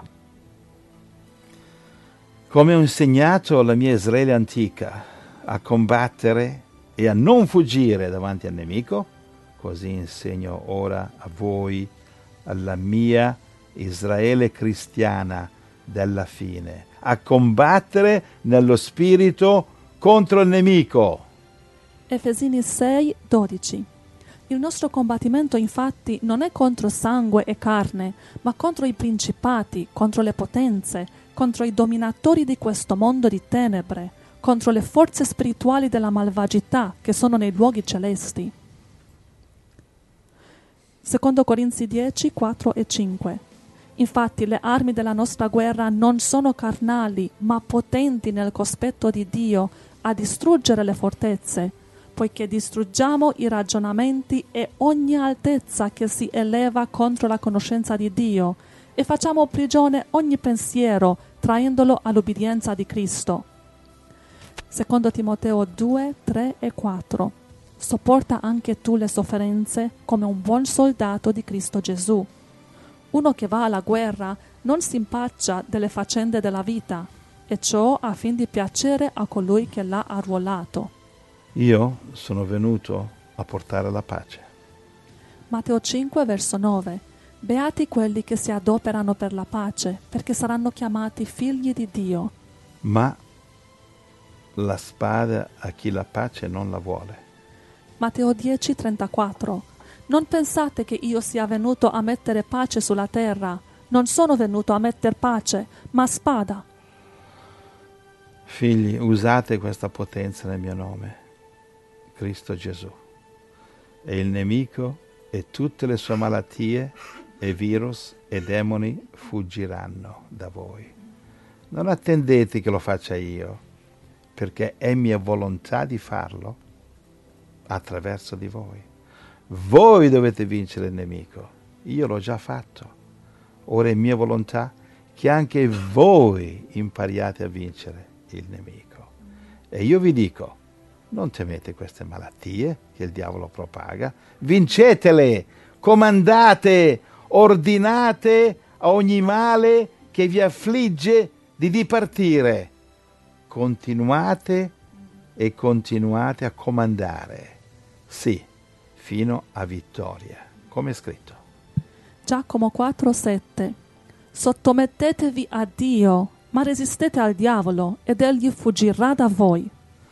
[SPEAKER 2] Come ho insegnato alla mia Israele antica a combattere e a non fuggire davanti al nemico, così insegno ora a voi, alla mia Israele cristiana della fine, a combattere nello spirito contro il nemico.
[SPEAKER 1] Efesini sei, dodici. Il nostro combattimento infatti non è contro sangue e carne, ma contro i principati, contro le potenze, contro i dominatori di questo mondo di tenebre, contro le forze spirituali della malvagità che sono nei luoghi celesti. Secondo Corinzi dieci, quattro e cinque. Infatti le armi della nostra guerra non sono carnali, ma potenti nel cospetto di Dio a distruggere le fortezze, poiché distruggiamo i ragionamenti e ogni altezza che si eleva contro la conoscenza di Dio e facciamo prigione ogni pensiero, traendolo all'obbedienza di Cristo. Secondo Timoteo due, tre e quattro. Sopporta anche tu le sofferenze come un buon soldato di Cristo Gesù. Uno che va alla guerra non si impaccia delle faccende della vita, e ciò a fin di piacere a colui che l'ha arruolato.
[SPEAKER 2] Io sono venuto a portare la pace.
[SPEAKER 1] Matteo cinque, verso nove. Beati quelli che si adoperano per la pace, perché saranno chiamati figli di Dio.
[SPEAKER 2] Ma la spada a chi la pace non la vuole.
[SPEAKER 1] Matteo dieci trentaquattro. Non pensate che io sia venuto a mettere pace sulla terra. Non sono venuto a mettere pace, ma spada.
[SPEAKER 2] Figli, usate questa potenza nel mio nome, Cristo Gesù. E il nemico e tutte le sue malattie e virus e demoni fuggiranno da voi. Non attendete che lo faccia io, perché è mia volontà di farlo attraverso di voi. Voi dovete vincere il nemico. Io l'ho già fatto. Ora è mia volontà che anche voi impariate a vincere il nemico. E io vi dico, non temete queste malattie che il diavolo propaga, vincetele, comandate, ordinate a ogni male che vi affligge di dipartire. Continuate e continuate a comandare, sì, fino a vittoria, come è scritto.
[SPEAKER 1] Giacomo quattro sette. Sottomettetevi a Dio, ma resistete al diavolo ed egli fuggirà da voi.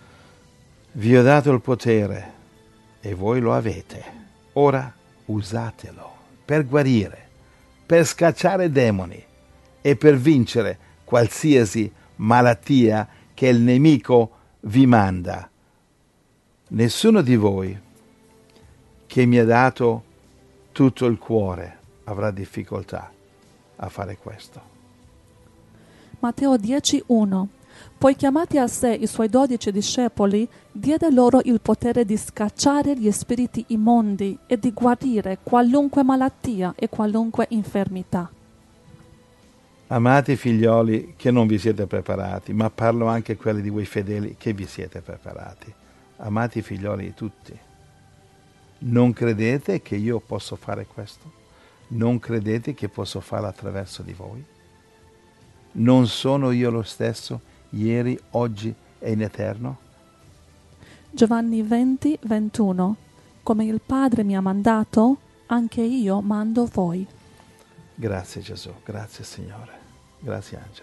[SPEAKER 2] Vi ho dato il potere e voi lo avete. Ora usatelo per guarire, per scacciare demoni e per vincere qualsiasi malattia che il nemico vi manda. Nessuno di voi che mi ha dato tutto il cuore avrà difficoltà a fare questo.
[SPEAKER 1] Matteo dieci uno. Poi chiamati a sé i suoi dodici discepoli, diede loro il potere di scacciare gli spiriti immondi e di guarire qualunque malattia e qualunque infermità.
[SPEAKER 2] Amati figlioli che non vi siete preparati, ma parlo anche a quelli di voi fedeli che vi siete preparati. Amati figlioli tutti, non credete che io posso fare questo? Non credete che posso farlo attraverso di voi? Non sono io lo stesso ieri, oggi e in eterno?
[SPEAKER 1] Giovanni venti ventuno. Come il Padre mi ha mandato, anche io mando voi.
[SPEAKER 2] Grazie Gesù, grazie Signore, grazie Angela.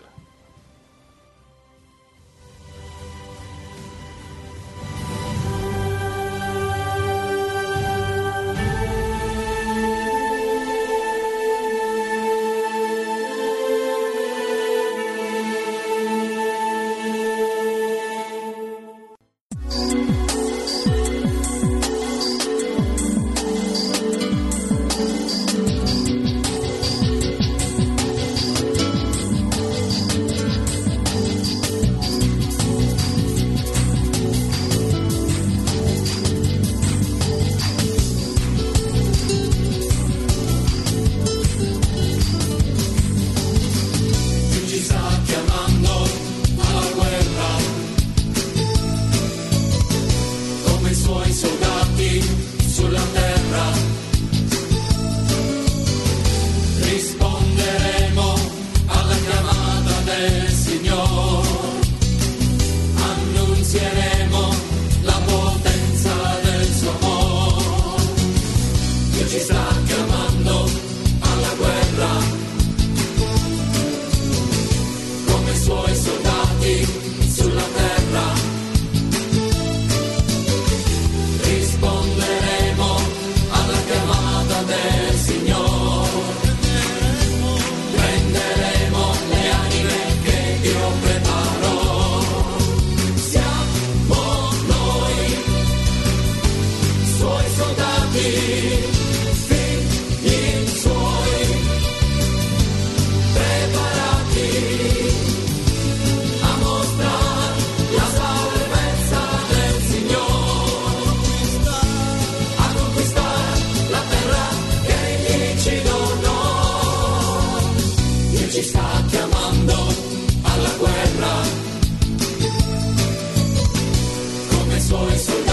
[SPEAKER 3] Suoi